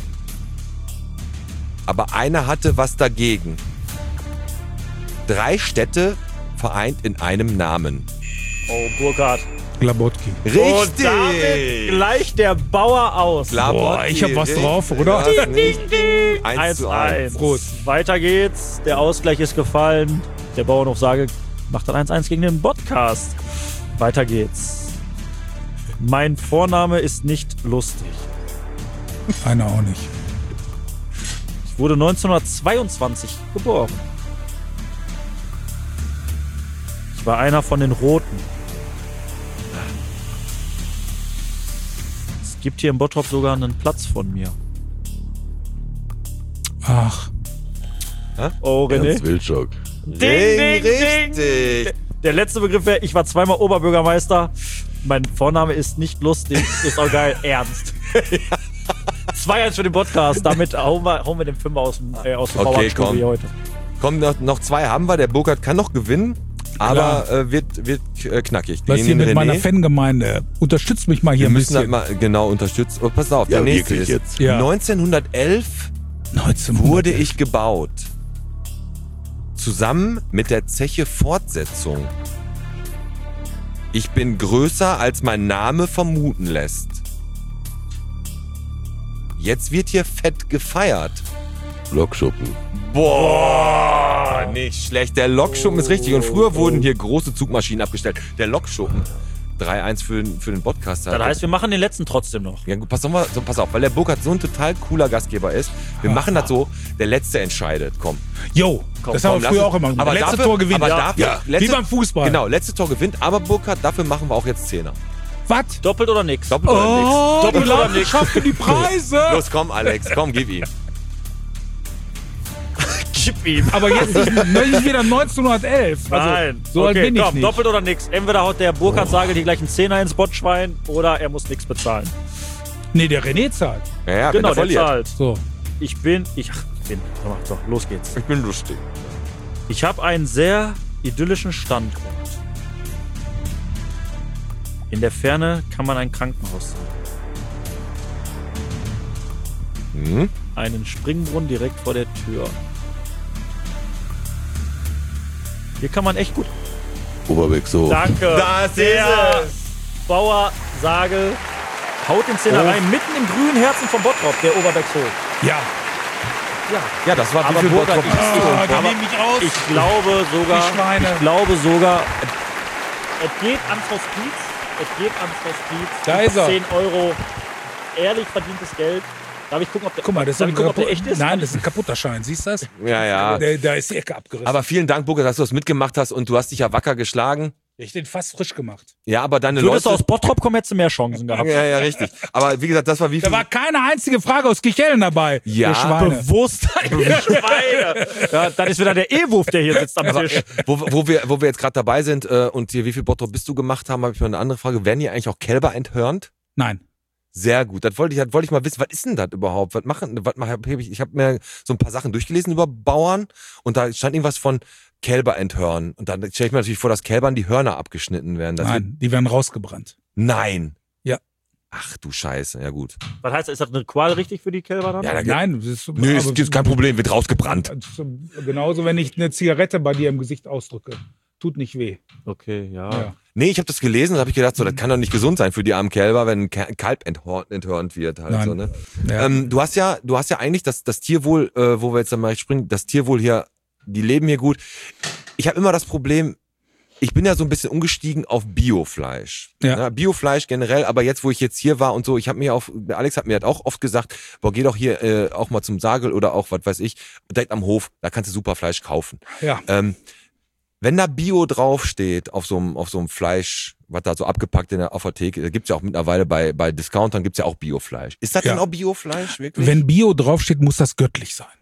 Aber einer hatte was dagegen. Drei Städte vereint in einem Namen. Oh, Burkhard. Glabotki. Und damit gleicht der Bauer aus. Boah, ich hab was drauf, oder? Ja, nicht. Eins eins zu eins. eins. Prost. Weiter geht's. Der Ausgleich ist gefallen. Der Bauer noch sage, macht dann eins eins gegen den Podcast. Weiter geht's. Mein Vorname ist nicht lustig. Einer auch nicht. Ich wurde neunzehnhundertzweiundzwanzig geboren. Ich war einer von den Roten. Es gibt hier im Bottrop sogar einen Platz von mir. Ach, Oh, René. Ernst Wilczok. Ding, ding, ding. Richtig. Der letzte Begriff wäre, ich war zweimal Oberbürgermeister. Mein Vorname ist nicht lustig, ist auch geil, ernst. zwei eins für den Podcast, damit hauen wir, hauen wir den Fünfer aus dem, äh, aus dem Okay, Bauernstudio komm. hier heute. Komm, noch, noch zwei haben wir. Der Burkhard kann noch gewinnen, aber äh, wird, wird äh, knackig. was Gegen hier den mit meiner René. Fangemeinde? Unterstützt mich mal hier Wir ein müssen bisschen. halt mal genau unterstützen. Oh, pass auf, Ja, der nächste wirklich ist. jetzt. Ja. neunzehnhundertelf neunzehnhundert. wurde ich gebaut. Zusammen mit der Zeche Fortsetzung. Ich bin größer, als mein Name vermuten lässt. Jetzt wird hier fett gefeiert. Lokschuppen. Boah, nicht schlecht. Der Lokschuppen ist richtig. Und früher wurden hier große Zugmaschinen abgestellt. Der Lokschuppen. drei eins für, den- für den Podcaster. Das heißt, wir machen den letzten trotzdem noch. Ja gut, pass auf, so, pass auf, weil der Burkhard so ein total cooler Gastgeber ist. Wir machen das so, der Letzte entscheidet. Komm. Jo, das haben komm, wir früher lass auch immer gemacht. Aber Letzte dafür, Tor gewinnt. Aber Ja. dafür, Ja. letzte, Wie beim Fußball. Genau, letzte Tor gewinnt. Aber Burkhard, dafür machen wir auch jetzt Zehner. Was? Doppelt oder nix? Doppelt oder nix. Oh, die Doppelt oder Leute nix? schaffen die Preise. Los, komm, Alex, komm, gib ihm. Gib ihm. Aber jetzt nicht, nicht wieder neunzehnhundertelf. Also, Nein. so alt okay, bin ich komm, nicht. doppelt oder nix. Entweder haut der Burkhard Sagel die gleichen Zehner ins Botschwein oder er muss nichts bezahlen. Nee, der René zahlt. Ja, ja, genau, wenn der er verliert. zahlt. So. Ich bin, ich, ach, bin, so, los geht's. Ich bin lustig. Ich habe einen sehr idyllischen Standort. In der Ferne kann man ein Krankenhaus sehen. Hm? Einen Springbrunnen direkt vor der Tür. Hier kann man echt gut. Oberbeck so. Danke. Das der Bauer Sagel haut den Zehner rein, mitten im grünen Herzen vom Bottrop, der Oberbergshof. Ja. Ja, das war Aber wie viel Burkhard, Bottrop ich- hast du? Ah, die Aber nehmen mich aus. Ich glaube sogar, Die Schweine. ich glaube sogar, es geht ans Hospiz, es geht ans Hospiz. Da ist er. zehn Euro ehrlich verdientes Geld. Darf ich gucken, ob der, Guck mal, das ist darf ein ich gucken, ob der kaputt- echt ist? Nein, das ist ein kaputter Schein. Siehst du das? Ja, ja. Der, da ist die Ecke abgerissen. Aber vielen Dank, Burkhard, dass du das mitgemacht hast und du hast dich ja wacker geschlagen. ich hab den fast frisch gemacht. Ja, aber deine Würdest du Leute... aus Bottrop kommen, hättest du mehr Chancen gehabt. Ja, ja, richtig. Aber wie gesagt, das war wie Da viel... war keine einzige Frage aus Kichellen dabei. Ja, ihr Schweine. Bewusstheit, ihr Schweine. Ja, dann ist wieder der E-Wurf, der hier sitzt am Aber, Tisch. wo, wo, wir, wo wir jetzt gerade dabei sind äh, und hier, wie viel Bottrop bist du gemacht haben, habe ich mal eine andere Frage. Werden hier eigentlich auch Kälber enthörnt? Nein. Sehr gut. Das wollte ich, das wollte ich mal wissen. Was ist denn das überhaupt? Was machen, was mache ich? Ich habe mir so ein paar Sachen durchgelesen über Bauern und da stand irgendwas von Kälber enthören. Und dann stelle ich mir natürlich vor, dass Kälbern die Hörner abgeschnitten werden. Das wird, Nein, die werden rausgebrannt. nein. Ja. Ach du Scheiße. Ja gut. Was heißt das? Ist das eine Qual richtig für die Kälber dann? Ja, da, Nein, das ist, nö, ist, aber- ist kein Problem. Wird rausgebrannt. Genauso, wenn ich eine Zigarette bei dir im Gesicht ausdrücke. Tut nicht weh. Okay, ja. Ja. Nee, ich habe das gelesen und habe ich gedacht, so, das kann doch nicht gesund sein für die armen Kälber, wenn ein Ke- ein Kalb enthornt, enthörnt wird. Halt Nein. so, ne? Ja. Ähm, du hast ja, du hast ja eigentlich das, das Tierwohl, äh, wo wir jetzt dann mal springen, das Tierwohl hier, die leben hier gut. Ich habe immer das Problem, ich bin ja so ein bisschen umgestiegen auf Biofleisch. Ja. Ja, Biofleisch generell, aber jetzt, wo ich jetzt hier war und so, ich habe mir auf, der Alex hat mir halt auch oft gesagt, boah, geh doch hier äh, auch mal zum Sagel oder auch, was weiß ich, direkt am Hof, da kannst du super Fleisch kaufen. ja. Ähm, Wenn da Bio draufsteht auf so einem, auf so einem Fleisch, was da so abgepackt in der Apotheke, da gibt's ja auch mittlerweile bei, bei Discountern gibt's ja auch Biofleisch. Ist das Ja. denn auch Biofleisch, wirklich? Wenn Bio draufsteht, muss das göttlich sein.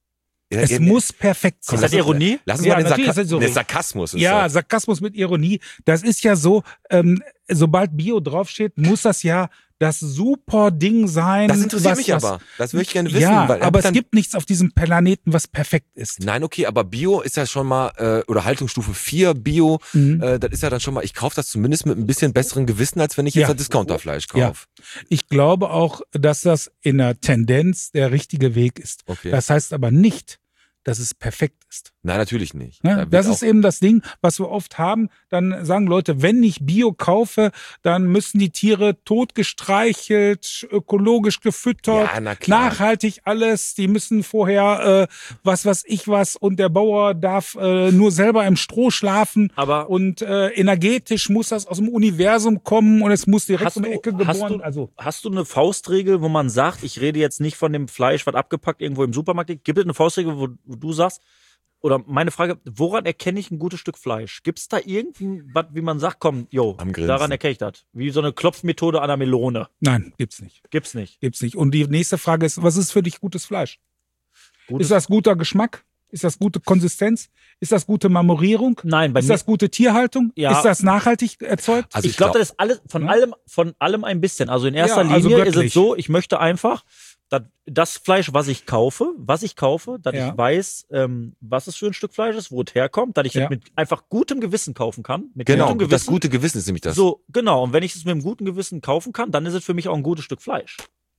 ja, Es ja, muss perfekt sein. Ist das Ironie? Lass uns Ja, mal den, natürlich Sarka ist das so. den Sarkasmus. Ist Ja, das. Sarkasmus mit Ironie. Das ist ja so, ähm, sobald Bio draufsteht, muss das ja das super Ding sein. Das interessiert was, mich was, aber. Das würde ich gerne wissen. Ja, weil aber es dann, gibt nichts auf diesem Planeten, was perfekt ist. Nein, okay, aber Bio ist ja schon mal, äh, oder Haltungsstufe vier Bio, Mhm. äh, das ist ja dann schon mal, ich kaufe das zumindest mit ein bisschen besseren Gewissen, als wenn ich jetzt Ja. ein Discounterfleisch Ja. kaufe. Ich glaube auch, dass das in der Tendenz der richtige Weg ist. Okay. Das heißt aber nicht, dass es perfekt ist. Nein, natürlich nicht. Ne? Da wird Das auch- ist eben das Ding, was wir oft haben. Dann sagen Leute, wenn ich Bio kaufe, dann müssen die Tiere tot gestreichelt, ökologisch gefüttert, Ja, na klar. nachhaltig alles. Die müssen vorher äh, was, was ich was und der Bauer darf äh, nur selber im Stroh schlafen. Aber Und äh, energetisch muss das aus dem Universum kommen und es muss direkt hast um du, die Ecke hast, geboren. du, Also hast du eine Faustregel, wo man sagt, ich rede jetzt nicht von dem Fleisch, was abgepackt irgendwo im Supermarkt liegt. Gibt es eine Faustregel, wo, wo du sagst, oder meine Frage, woran erkenne ich ein gutes Stück Fleisch? Gibt es da irgendwas, wie man sagt, komm, jo, Am Grinsen. daran erkenne ich das? Wie so eine Klopfmethode an der Melone. nein, gibt's nicht. Gibt's nicht. Gibt's nicht. Und die nächste Frage ist, was ist für dich gutes Fleisch? Gutes Ist das guter Geschmack? Ist das gute Konsistenz? Ist das gute Marmorierung? Nein, bei Ist mir, das gute Tierhaltung? Ja. Ist das nachhaltig erzeugt? Also ich glaube, glaub- das ist alles, von Ja. allem, von allem ein bisschen. Also in erster Ja, also Linie ist göttlich. es so, ich möchte einfach, dass das Fleisch, was ich kaufe, was ich kaufe, dass Ja. ich weiß, ähm, was es für ein Stück Fleisch ist, wo es herkommt, dass ich Ja. es mit einfach gutem Gewissen kaufen kann. Mit Genau, gutem Gewissen. das gute Gewissen ist nämlich das. So, genau. Und wenn ich es mit einem guten Gewissen kaufen kann, dann ist es für mich auch ein gutes Stück Fleisch.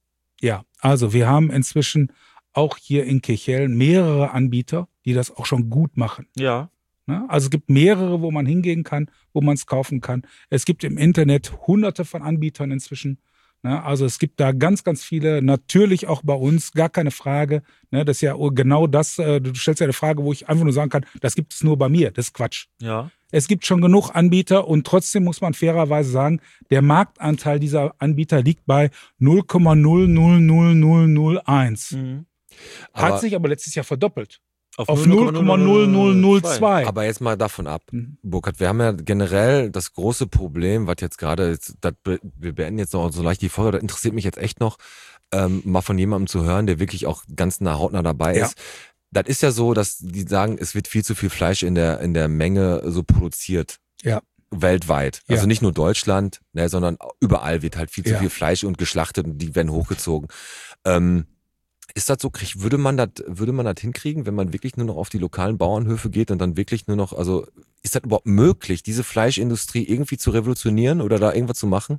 Ja, also wir haben inzwischen auch hier in Kirchhellen mehrere Anbieter, die das auch schon gut machen. Ja. Ne? Also es gibt mehrere, wo man hingehen kann, wo man es kaufen kann. Es gibt im Internet hunderte von Anbietern inzwischen. Ne? Also es gibt da ganz, ganz viele, natürlich auch bei uns, gar keine Frage. Ne? Das ist ja genau das, äh, du stellst ja eine Frage, wo ich einfach nur sagen kann, das gibt es nur bei mir, das ist Quatsch. Ja. Es gibt schon genug Anbieter und trotzdem muss man fairerweise sagen, der Marktanteil dieser Anbieter liegt bei null Komma null null null null null eins. Mhm. aber, Hat sich aber letztes Jahr verdoppelt. Auf null null Komma null null null zwei. aber jetzt mal davon ab, Mhm. Burkhard, wir haben ja generell das große Problem, was jetzt gerade, jetzt- das be- wir beenden jetzt noch so leicht die Folge, das interessiert mich jetzt echt noch, ähm, mal von jemandem zu hören, der wirklich auch ganz nah hautnah dabei Ja. ist. Das ist ja so, dass die sagen, es wird viel zu viel Fleisch in der, in der Menge so produziert. Ja. Weltweit. Ja. Also nicht nur Deutschland, ne, sondern überall wird halt viel zu Ja. viel Fleisch und geschlachtet und die werden hochgezogen. Ähm, ist das so, krieg, würde man das, würde man das hinkriegen, wenn man wirklich nur noch auf die lokalen Bauernhöfe geht und dann wirklich nur noch, also ist das überhaupt möglich, diese Fleischindustrie irgendwie zu revolutionieren oder da irgendwas zu machen?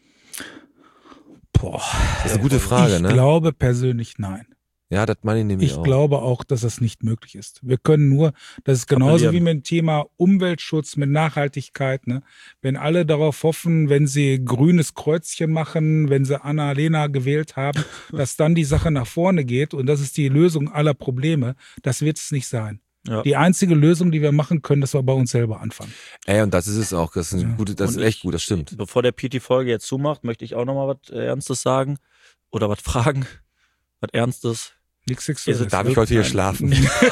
Boah, Das ist eine gute Frage, ich ne? glaube persönlich nein. Ja, das meine ich nämlich Ich auch. glaube auch, dass das nicht möglich ist. Wir können nur, das ist genauso Appellieren. wie mit dem Thema Umweltschutz, mit Nachhaltigkeit. Ne? Wenn alle darauf hoffen, wenn sie grünes Kreuzchen machen, wenn sie Annalena gewählt haben, dass dann die Sache nach vorne geht und das ist die Lösung aller Probleme, das wird es nicht sein. Ja. Die einzige Lösung, die wir machen können, dass wir bei uns selber anfangen. Ey, und das ist es auch. Das ist, ein Ja. gute, das Und ist echt ich- gut, das stimmt. Bevor der Pete die Folge jetzt zumacht, möchte ich auch noch mal was äh, Ernstes sagen oder was fragen. Was Ernstes. Nichts Sexuelles. Ist es- Darf ich heute hier Nein. schlafen?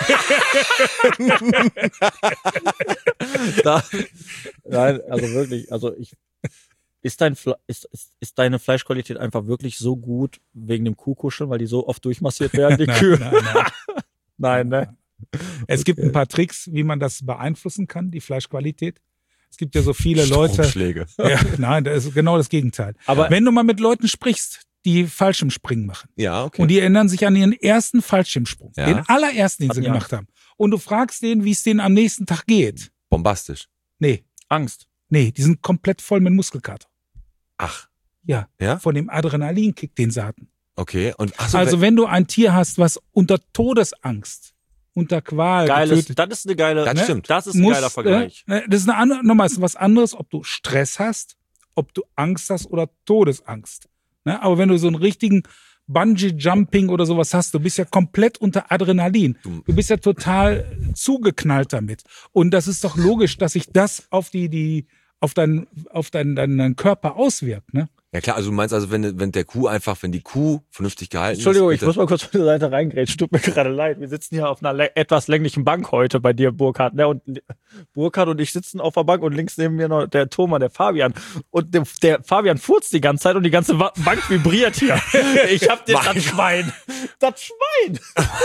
Da, nein, also wirklich, also ich. Ist, dein Fle ist, ist, ist deine Fleischqualität einfach wirklich so gut wegen dem Kuhkuscheln, weil die so oft durchmassiert werden, die Nein, Kühe? nein, nein. Nein, ne? Es gibt ein paar Tricks, wie man das beeinflussen kann, die Fleischqualität. Es gibt ja so viele Leute. Stromschläge. Ja, nein, das ist genau das Gegenteil. Aber Wenn du mal mit Leuten sprichst, die Fallschirmspringen machen Ja, okay. und die erinnern sich an ihren ersten Fallschirmsprung, Ja. den allerersten, den sie Hatten die gemacht haben, und du fragst denen, wie es denen am nächsten Tag geht. Bombastisch. Nee, Angst. nee, die sind komplett voll mit Muskelkater. Ach, Ja, Ja? von dem Adrenalinkick, den sie hatten. okay. Und ach so, Also wenn du ein Tier hast, was unter Todesangst, unter Qual Geiles, getötet das ist eine geile, Das ne? stimmt. Das ist ein muss, geiler Vergleich. Äh, das ist eine andere, nochmal ist was anderes, ob du Stress hast, ob du Angst hast oder Todesangst. Ne? Aber wenn du so einen richtigen Bungee-Jumping oder sowas hast, du bist ja komplett unter Adrenalin. Du- Du bist ja total zugeknallt damit. Und das ist doch logisch, dass sich das auf die, die, auf deinen, auf deinen, deinen, deinen Körper auswirkt. Ne? Ja klar, also du meinst also, wenn, wenn der Kuh einfach, wenn die Kuh vernünftig gehalten Entschuldigung, ist. ich muss mal kurz von der Seite reingrätschen. Tut mir gerade leid. Wir sitzen hier auf einer lä- etwas länglichen Bank heute bei dir, Burkhard. Ne? Und Burkhard und ich sitzen auf der Bank und links neben mir noch der Thomas, der Fabian. Und der, der Fabian furzt die ganze Zeit und die ganze Wa- Bank vibriert hier. Ich hab dir das Schwein. Das Schwein.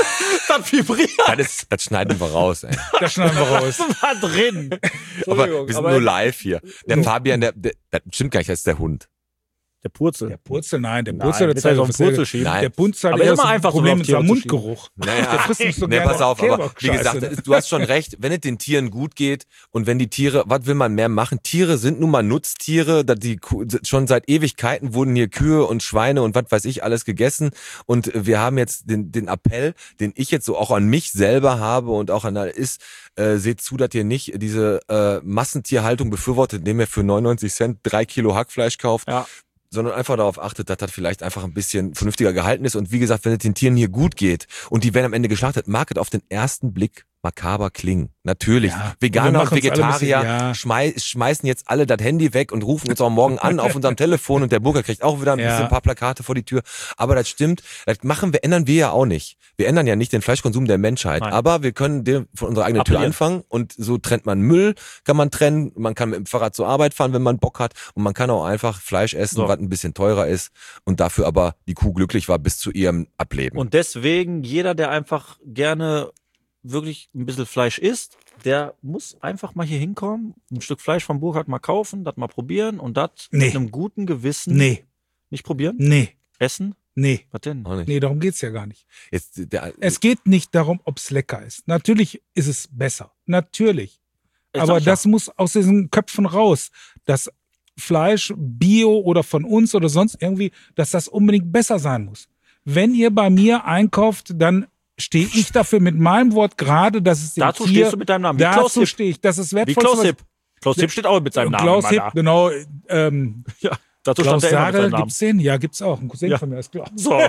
Das vibriert. Das, ist, das schneiden wir raus, ey. Das schneiden wir raus. Das war drin. Aber Entschuldigung, wir sind aber nur live hier. Der Fabian, der, der, das stimmt gar nicht, das ist der Hund. der Purzel. Der Purzel, nein, der Nein, Purzel, der wird ja so ein auf dasselbe- Purzel schieben. Nein. Der Purzel hat Aber eher ist immer das einfach, so Problem auf mit Tiere seinem zu Mundgeruch. Naja, Der frisst nicht so nee, gerne pass auf, aber wie Käfer- gesagt, Scheiße, ne? du hast schon recht, wenn es den Tieren gut geht und wenn die Tiere, was will man mehr machen? Tiere sind nun mal Nutztiere, da die Kuh- schon seit Ewigkeiten wurden hier Kühe und Schweine und was weiß ich alles gegessen und wir haben jetzt den, den Appell, den ich jetzt so auch an mich selber habe und auch an alle ist, äh, seht zu, dass ihr nicht diese äh, Massentierhaltung befürwortet, indem ihr für neunundneunzig Cent drei Kilo Hackfleisch kauft. Ja. Sondern einfach darauf achtet, dass das vielleicht einfach ein bisschen vernünftiger gehalten ist. Und wie gesagt, wenn es den Tieren hier gut geht und die werden am Ende geschlachtet, mag es auf den ersten Blick makaber klingen. Natürlich. Ja, wir Veganer und machen's alle ein Vegetarier bisschen, ja. schmei schmeißen jetzt alle das Handy weg und rufen uns auch morgen an auf unserem Telefon und der Burger kriegt auch wieder ein Ja. bisschen ein paar Plakate vor die Tür. Aber das stimmt, das machen wir, ändern wir ja auch nicht. Wir ändern ja nicht den Fleischkonsum der Menschheit. Nein. Aber wir können den von unserer eigenen Tür Appellieren. anfangen und so trennt man Müll, kann man trennen, man kann mit dem Fahrrad zur Arbeit fahren, wenn man Bock hat und man kann auch einfach Fleisch essen, So. was ein bisschen teurer ist und dafür aber die Kuh glücklich war bis zu ihrem Ableben. Und deswegen, jeder, der einfach gerne wirklich ein bisschen Fleisch isst, der muss einfach mal hier hinkommen, ein Stück Fleisch vom Burkhard mal kaufen, das mal probieren und das Nee. mit einem guten Gewissen Nee, nicht probieren, nee, essen. nee. Was denn? Auch nicht. Nee, darum geht's ja gar nicht. Jetzt, der, Es geht nicht darum, ob's lecker ist. Natürlich ist es besser. Natürlich. Ich Aber sag ja. das muss aus diesen Köpfen raus. Das Fleisch, Bio oder von uns oder sonst irgendwie, dass das unbedingt besser sein muss. Wenn ihr bei mir einkauft, dann stehe ich dafür mit meinem Wort gerade, dass es dem Dazu Tier, stehst du mit deinem Namen. Wie Klaus dazu Hipp. stehe ich. Das ist Wie wertvoll. Klaus Hipp. Klaus Hipp steht auch mit seinem Namen. Klaus immer Hipp, da. genau. Ähm, Ja, dazu Klaus stand er immer mit Sade, seinem Namen. gibt's den? Ja, gibt's auch. Ein Cousin Ja. von mir ist Klaus. So.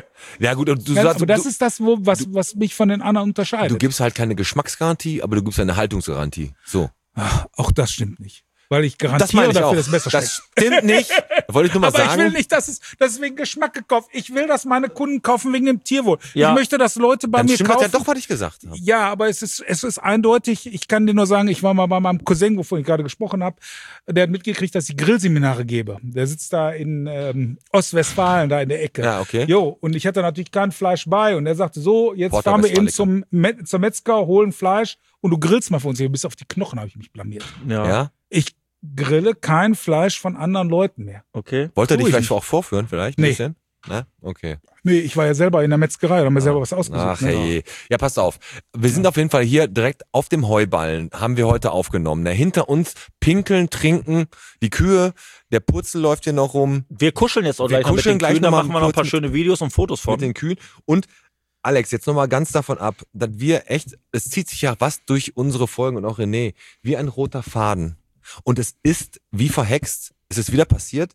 ja gut, und du Ja, sagst, aber das du, ist das, wo, was, was mich von den anderen unterscheidet. du gibst halt keine Geschmacksgarantie, aber du gibst eine Haltungsgarantie. So. Ach, auch das stimmt nicht. Weil ich Das garantiere meine ich dafür, auch. dass es besser Das schmeckt. stimmt nicht. Wollte ich nur mal Aber sagen. ich will nicht, dass es, dass es wegen Geschmack gekauft. Ich will, dass meine Kunden kaufen wegen dem Tierwohl. Ja. Ich möchte, dass Leute bei Dann mir stimmt kaufen. das ja doch, was ich gesagt habe. Ja, aber es ist, es ist eindeutig. Ich kann dir nur sagen, ich war mal bei meinem Cousin, wovon ich gerade gesprochen habe. Der hat mitgekriegt, dass ich Grillseminare gebe. Der sitzt da in ähm, Ostwestfalen, da in der Ecke. Ja, okay. Jo, und ich hatte natürlich kein Fleisch bei. Und er sagte so, jetzt Porta fahren wir eben Westfalica. zum, Met zum Metzger, holen Fleisch und du grillst mal für uns. Hier bis auf die Knochen habe ich mich blamiert. Ja. Ja? Ich grille kein Fleisch von anderen Leuten mehr. Okay. Wollte er Tu dich ich vielleicht nicht. auch vorführen, vielleicht? Ein Nee. bisschen? Ne? Okay. Nee, ich war ja selber in der Metzgerei, da haben wir selber was ausgesucht. Ach ne? hey. Ja, passt auf. Wir sind auf jeden Fall hier direkt auf dem Heuballen, haben wir heute aufgenommen. Da hinter uns pinkeln, trinken, die Kühe, der Purzel läuft hier noch rum Wir kuscheln jetzt auch Wir gleich noch mit kuscheln den gleich Kühen, da noch mal machen wir noch ein paar kurz- schöne Videos und Fotos von. mit den Kühen. Und Alex, jetzt nochmal ganz davon ab, dass wir echt, es zieht sich ja was durch unsere Folgen und auch René, wie ein roter Faden. Und es ist wie verhext, es ist wieder passiert,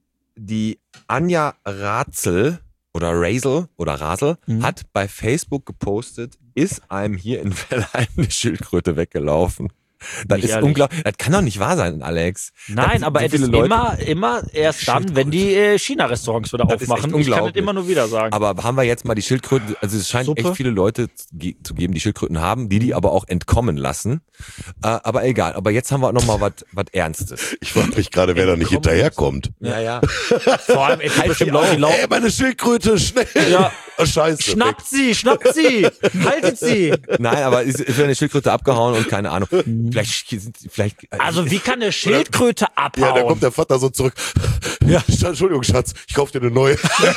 die Anja Ratzel oder Razel oder Rasel Mhm. hat bei Facebook gepostet, ist einem hier in Wellheim eine Schildkröte weggelaufen. Das Nicht ist ehrlich. unglaublich. Das kann doch nicht wahr sein, Alex. Nein, Das- aber so es ist viele Leute- immer, immer erst dann, wenn die äh, China-Restaurants wieder Das ist echt aufmachen. Ich kann das unglaublich. immer nur wieder sagen. Aber haben wir jetzt mal die Schildkröten, also es scheint Suppe? echt viele Leute zu ge- zu geben, die Schildkröten haben, die die aber auch entkommen lassen. Äh, aber egal, aber jetzt haben wir noch mal was was Ernstes. Ich frage mich gerade, wer da nicht hinterherkommt. Ja, ja. Vor allem, es gibt bestimmt Leute, die laufen. Ey, meine Schildkröte, schnell! Ja. Oh, scheiße. Schnappt sie, schnappt sie, haltet sie. Nein, aber ist, ist eine Schildkröte abgehauen und keine Ahnung. Vielleicht sind vielleicht äh, Also wie kann eine Schildkröte Ja, da abhauen? kommt der Vater so zurück. Ja, Entschuldigung, Schatz, ich kauf dir eine neue.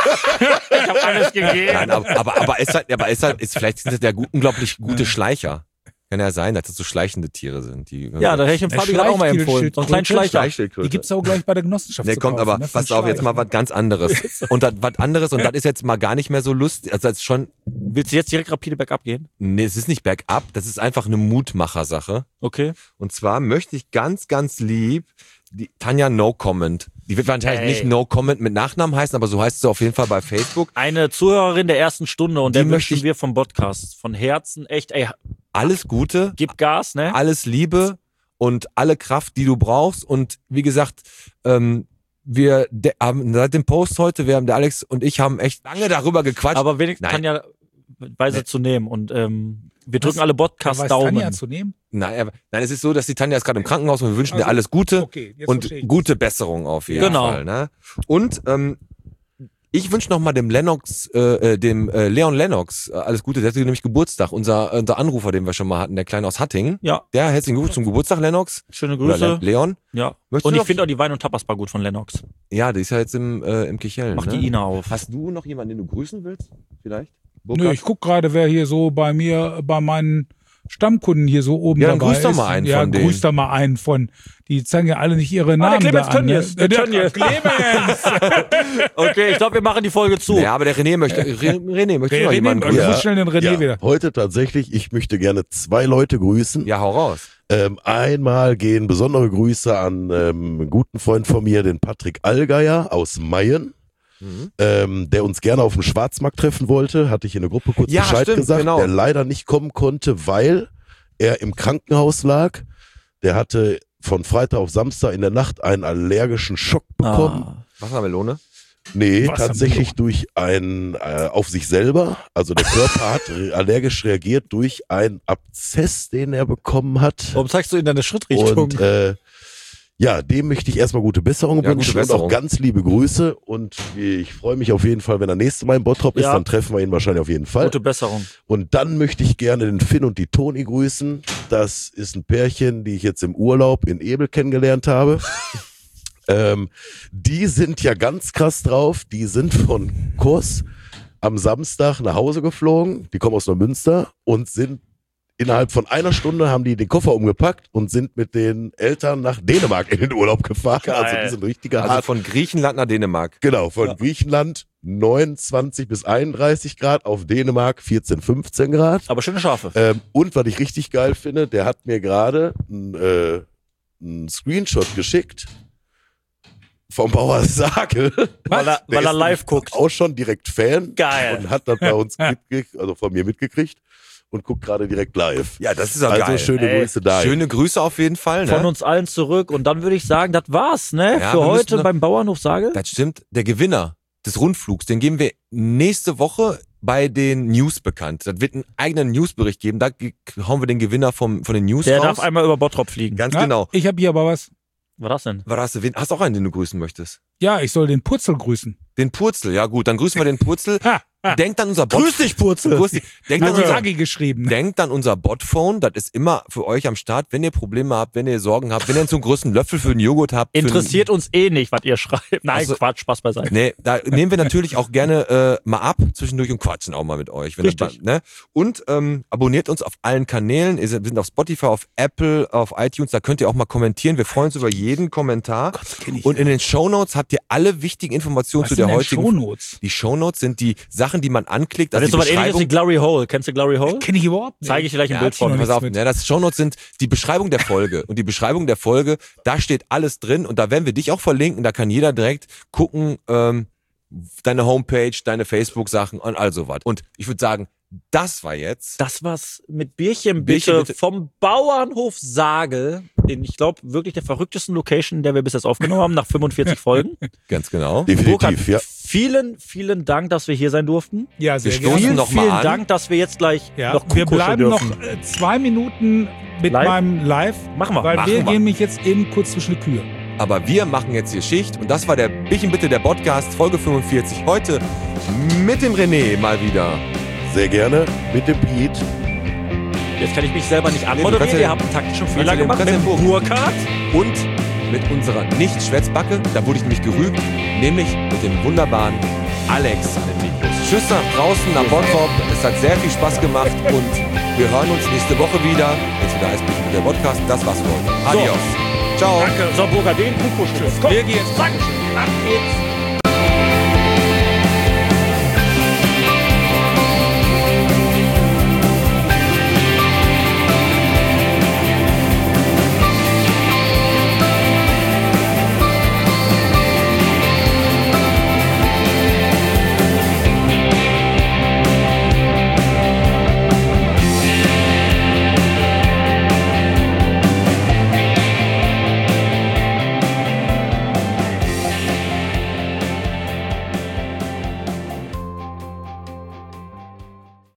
Ich habe alles gegeben. Nein, aber aber aber ist halt, aber ist halt, ist vielleicht sind das ja gut, unglaublich gute Schleicher. Kann ja sein, dass das so schleichende Tiere sind. Die, Ja, da hätte ich dem Eine Fabi gerade auch mal empfohlen. So einen kleinen Schleichtier- Schleicher. Schleichschildkröte. Die gibt's auch gleich bei der Genossenschaft Der zu kommt kaufen, aber, ne, von pass auf, jetzt mal Schleich. was ganz anderes. Und das, was anderes, und das ist jetzt mal gar nicht mehr so lustig, also das ist schon, Willst du jetzt direkt rapide bergab gehen? nee, es ist nicht bergab, das ist einfach eine Mutmachersache. Okay. Und zwar möchte ich ganz, ganz lieb die Tanja No Comment. Die wird wahrscheinlich Ey. nicht No Comment mit Nachnamen heißen, aber so heißt sie auf jeden Fall bei Facebook. Eine Zuhörerin der ersten Stunde und Die der möchte wünschen ich- wir vom Podcast von Herzen echt, ey, Alles Gute, gib Gas, ne? alles Liebe und alle Kraft, die du brauchst. Und wie gesagt, ähm, wir de, haben seit dem Post heute, wir haben der Alex und ich haben echt lange darüber gequatscht. Aber wenigstens Nein. Tanja Weise Nee. zu nehmen und ähm, wir drücken Was? alle Da weiß Podcast-Daumen. Tanja zu nehmen? Nein, aber, nein, es ist so, dass die Tanja ist gerade im Krankenhaus und wir wünschen dir Also, alles Gute Okay, jetzt und verstehe ich. gute Besserung auf jeden Genau. Fall. Ne? Und ähm, ich wünsche nochmal dem Lennox, äh, dem äh, Leon Lennox äh, alles Gute. Der hat nämlich Geburtstag. Unser, unser Anrufer, den wir schon mal hatten, der Kleine aus Hattingen. Ja, Der herzlichen Glückwunsch zum Geburtstag, Lennox. schöne Oder Grüße. Le Leon. Ja. Möchtest Und du ich noch- finde auch die Wein- und Tapas-Bar gut von Lennox. Ja, die ist ja jetzt im, äh, im Kichellen. Mach ne? die Ina auf. Hast du noch jemanden, den du grüßen willst? Vielleicht? Nö, Burkhard? ich guck gerade, wer hier so bei mir, bei meinen Stammkunden hier so oben Ja, dann dabei grüß doch ist. mal einen ja, von denen. grüß doch mal einen von. Die zeigen ja alle nicht ihre Ah, Namen der Clemens da an. Ne? Tönnies, der Der Tönnies. Clemens. Okay, ich glaube, wir machen die Folge zu. Ja, aber der René möchte, Re- René möchte Der noch René, jemanden grüß grüßen. Ja. schnell den René Ja, wieder. heute tatsächlich, ich möchte gerne zwei Leute grüßen. Ja, hau raus. Ähm, einmal gehen besondere Grüße an ähm, einen guten Freund von mir, den Patrick Allgeier aus Mayen, Mhm. ähm, der uns gerne auf dem Schwarzmarkt treffen wollte. Hatte ich in der Gruppe kurz Ja, Bescheid stimmt, gesagt, genau. der leider nicht kommen konnte, weil er im Krankenhaus lag. Der hatte von Freitag auf Samstag in der Nacht einen allergischen Schock bekommen. Ah. Wassermelone? Nee, Wassermelone. tatsächlich durch ein, äh, auf sich selber. Also der Körper hat re allergisch reagiert durch einen Abszess, den er bekommen hat. Warum zeigst du in deine Schrittrichtung? Und äh, ja, dem möchte ich erstmal gute Besserung Ja, gute wünschen Besserung. und auch ganz liebe Grüße. Und ich freue mich auf jeden Fall, wenn er nächste Mal in Bottrop ist, Ja. dann treffen wir ihn wahrscheinlich auf jeden Fall. Gute Besserung. Und dann möchte ich gerne den Finn und die Toni grüßen. Das ist ein Pärchen, die ich jetzt im Urlaub in Ebel kennengelernt habe. ähm, die sind ja ganz krass drauf. Die sind von Kurs am Samstag nach Hause geflogen. Die kommen aus Neumünster und sind innerhalb von einer Stunde haben die den Koffer umgepackt und sind mit den Eltern nach Dänemark in den Urlaub gefahren. Geil. Also die sind richtige Also hart. von Griechenland nach Dänemark. Genau, von Ja. Griechenland neunundzwanzig bis einunddreißig Grad, auf Dänemark vierzehn, fünfzehn Grad. Aber schöne Schafe. Ähm, und was ich richtig geil finde, der hat mir gerade einen äh, einen Screenshot geschickt vom Bauer Sagel. Weil er, Der weil er ist live guckt. Auch schon direkt Fan. Geil. Und hat das bei uns mitgekriegt, also von mir mitgekriegt und guckt gerade direkt live. Ja, das ist ja Also geil. schöne Ey, Grüße da. Schöne Grüße auf jeden Fall. Ne? Von uns allen zurück. Und dann würde ich sagen, das war's, ne? Ja, Für wir müssen heute noch- beim Bauernhof Sage. Das stimmt. Der Gewinner des Rundflugs, den geben wir nächste Woche bei den News bekannt. Das wird einen eigenen Newsbericht geben. Da ge- hauen wir den Gewinner vom, von den News Der raus. darf einmal über Bottrop fliegen. Ganz Ja, genau. Ich habe hier aber was. Was das denn? Was hast du? Wen- Hast du auch einen, den du grüßen möchtest? Ja, ich soll den Purzel grüßen. Den Purzel. Ja gut, dann grüßen wir den Purzel. Ha, ha. Denkt an unser Bot. Grüß dich, Purzel. Grüß dich. Denkt an Also unser Sagi geschrieben. Denkt an unser Botphone, das ist immer für euch am Start, wenn ihr Probleme habt, wenn ihr Sorgen habt, wenn ihr so einen größten Löffel für einen Joghurt habt. für Interessiert uns eh nicht, was ihr schreibt. Nein, Also- Quatsch, Spaß beiseite. einen, Nee, da nehmen wir natürlich auch gerne äh, mal ab zwischendurch und quatschen auch mal mit euch. Wenn das, Richtig. ne? Und ähm, abonniert uns auf allen Kanälen. Wir sind auf Spotify, auf Apple, auf iTunes. Da könnt ihr auch mal kommentieren. Wir freuen uns über jeden Kommentar. Und in den Shownotes habt ihr alle wichtigen Informationen Was zu sind der denn heutigen. Shownotes? Die Shownotes sind die Sachen, die man anklickt. Das Also ist so die was ähnliches wie Beschreibung. Glory Hole. Kennst du Glory Hole? Kenne ich überhaupt nicht. Zeige ich dir gleich ein Ja, Bild hat sie noch von. Pass nichts auf, mit. ja, das Shownotes sind die Beschreibung der Folge. Und die Beschreibung der Folge, da steht alles drin und da werden wir dich auch verlinken. Da kann jeder direkt gucken, ähm, deine Homepage, deine Facebook-Sachen und all so was. Und ich würde sagen, das war jetzt. Das war's mit Bierchen, Bierchen, bitte bitte. vom Bauernhof Sage in, ich glaube, wirklich der verrücktesten Location, der wir bis jetzt aufgenommen haben, nach fünfundvierzig Folgen. Ganz genau. Burkhard, Definitiv, ja. vielen, vielen Dank, dass wir hier sein durften. Ja, sehr Wir gerne. stoßen Vielen, noch mal vielen an. Dank, dass wir jetzt gleich Ja, noch wir kuscheln bleiben dürfen. noch äh, zwei Minuten mit Live? meinem Live, Machen wir. weil machen wir wir. gehen mich jetzt eben kurz zwischen die Kühe. Aber wir machen jetzt hier Schicht und das war der Bierchen bitte der Podcast, Folge fünfundvierzig. Heute mit dem René mal wieder. Sehr gerne mit dem Pete. Jetzt kann ich mich selber nicht Nee, du kannst anmoderieren. ja- Ihr habt einen taktischen kannst Fehler ja den- gemacht kannst mit ja den dem Bogen. Burkhard. Und mit unserer Nicht-Schwätzbacke, da wurde ich nämlich gerügt, nämlich mit dem wunderbaren Alex an den Mikros. Tschüss nach draußen, nach Bottrop. Es hat sehr viel Spaß gemacht und wir hören uns nächste Woche wieder. Jetzt wieder heißt Bierchen bitte der Podcast. Das war's für heute. Adios. Ciao. Danke. So, Burkhard, den Kuckuckstift. Komm, Wir gehen jetzt. Dankeschön. Ab geht's.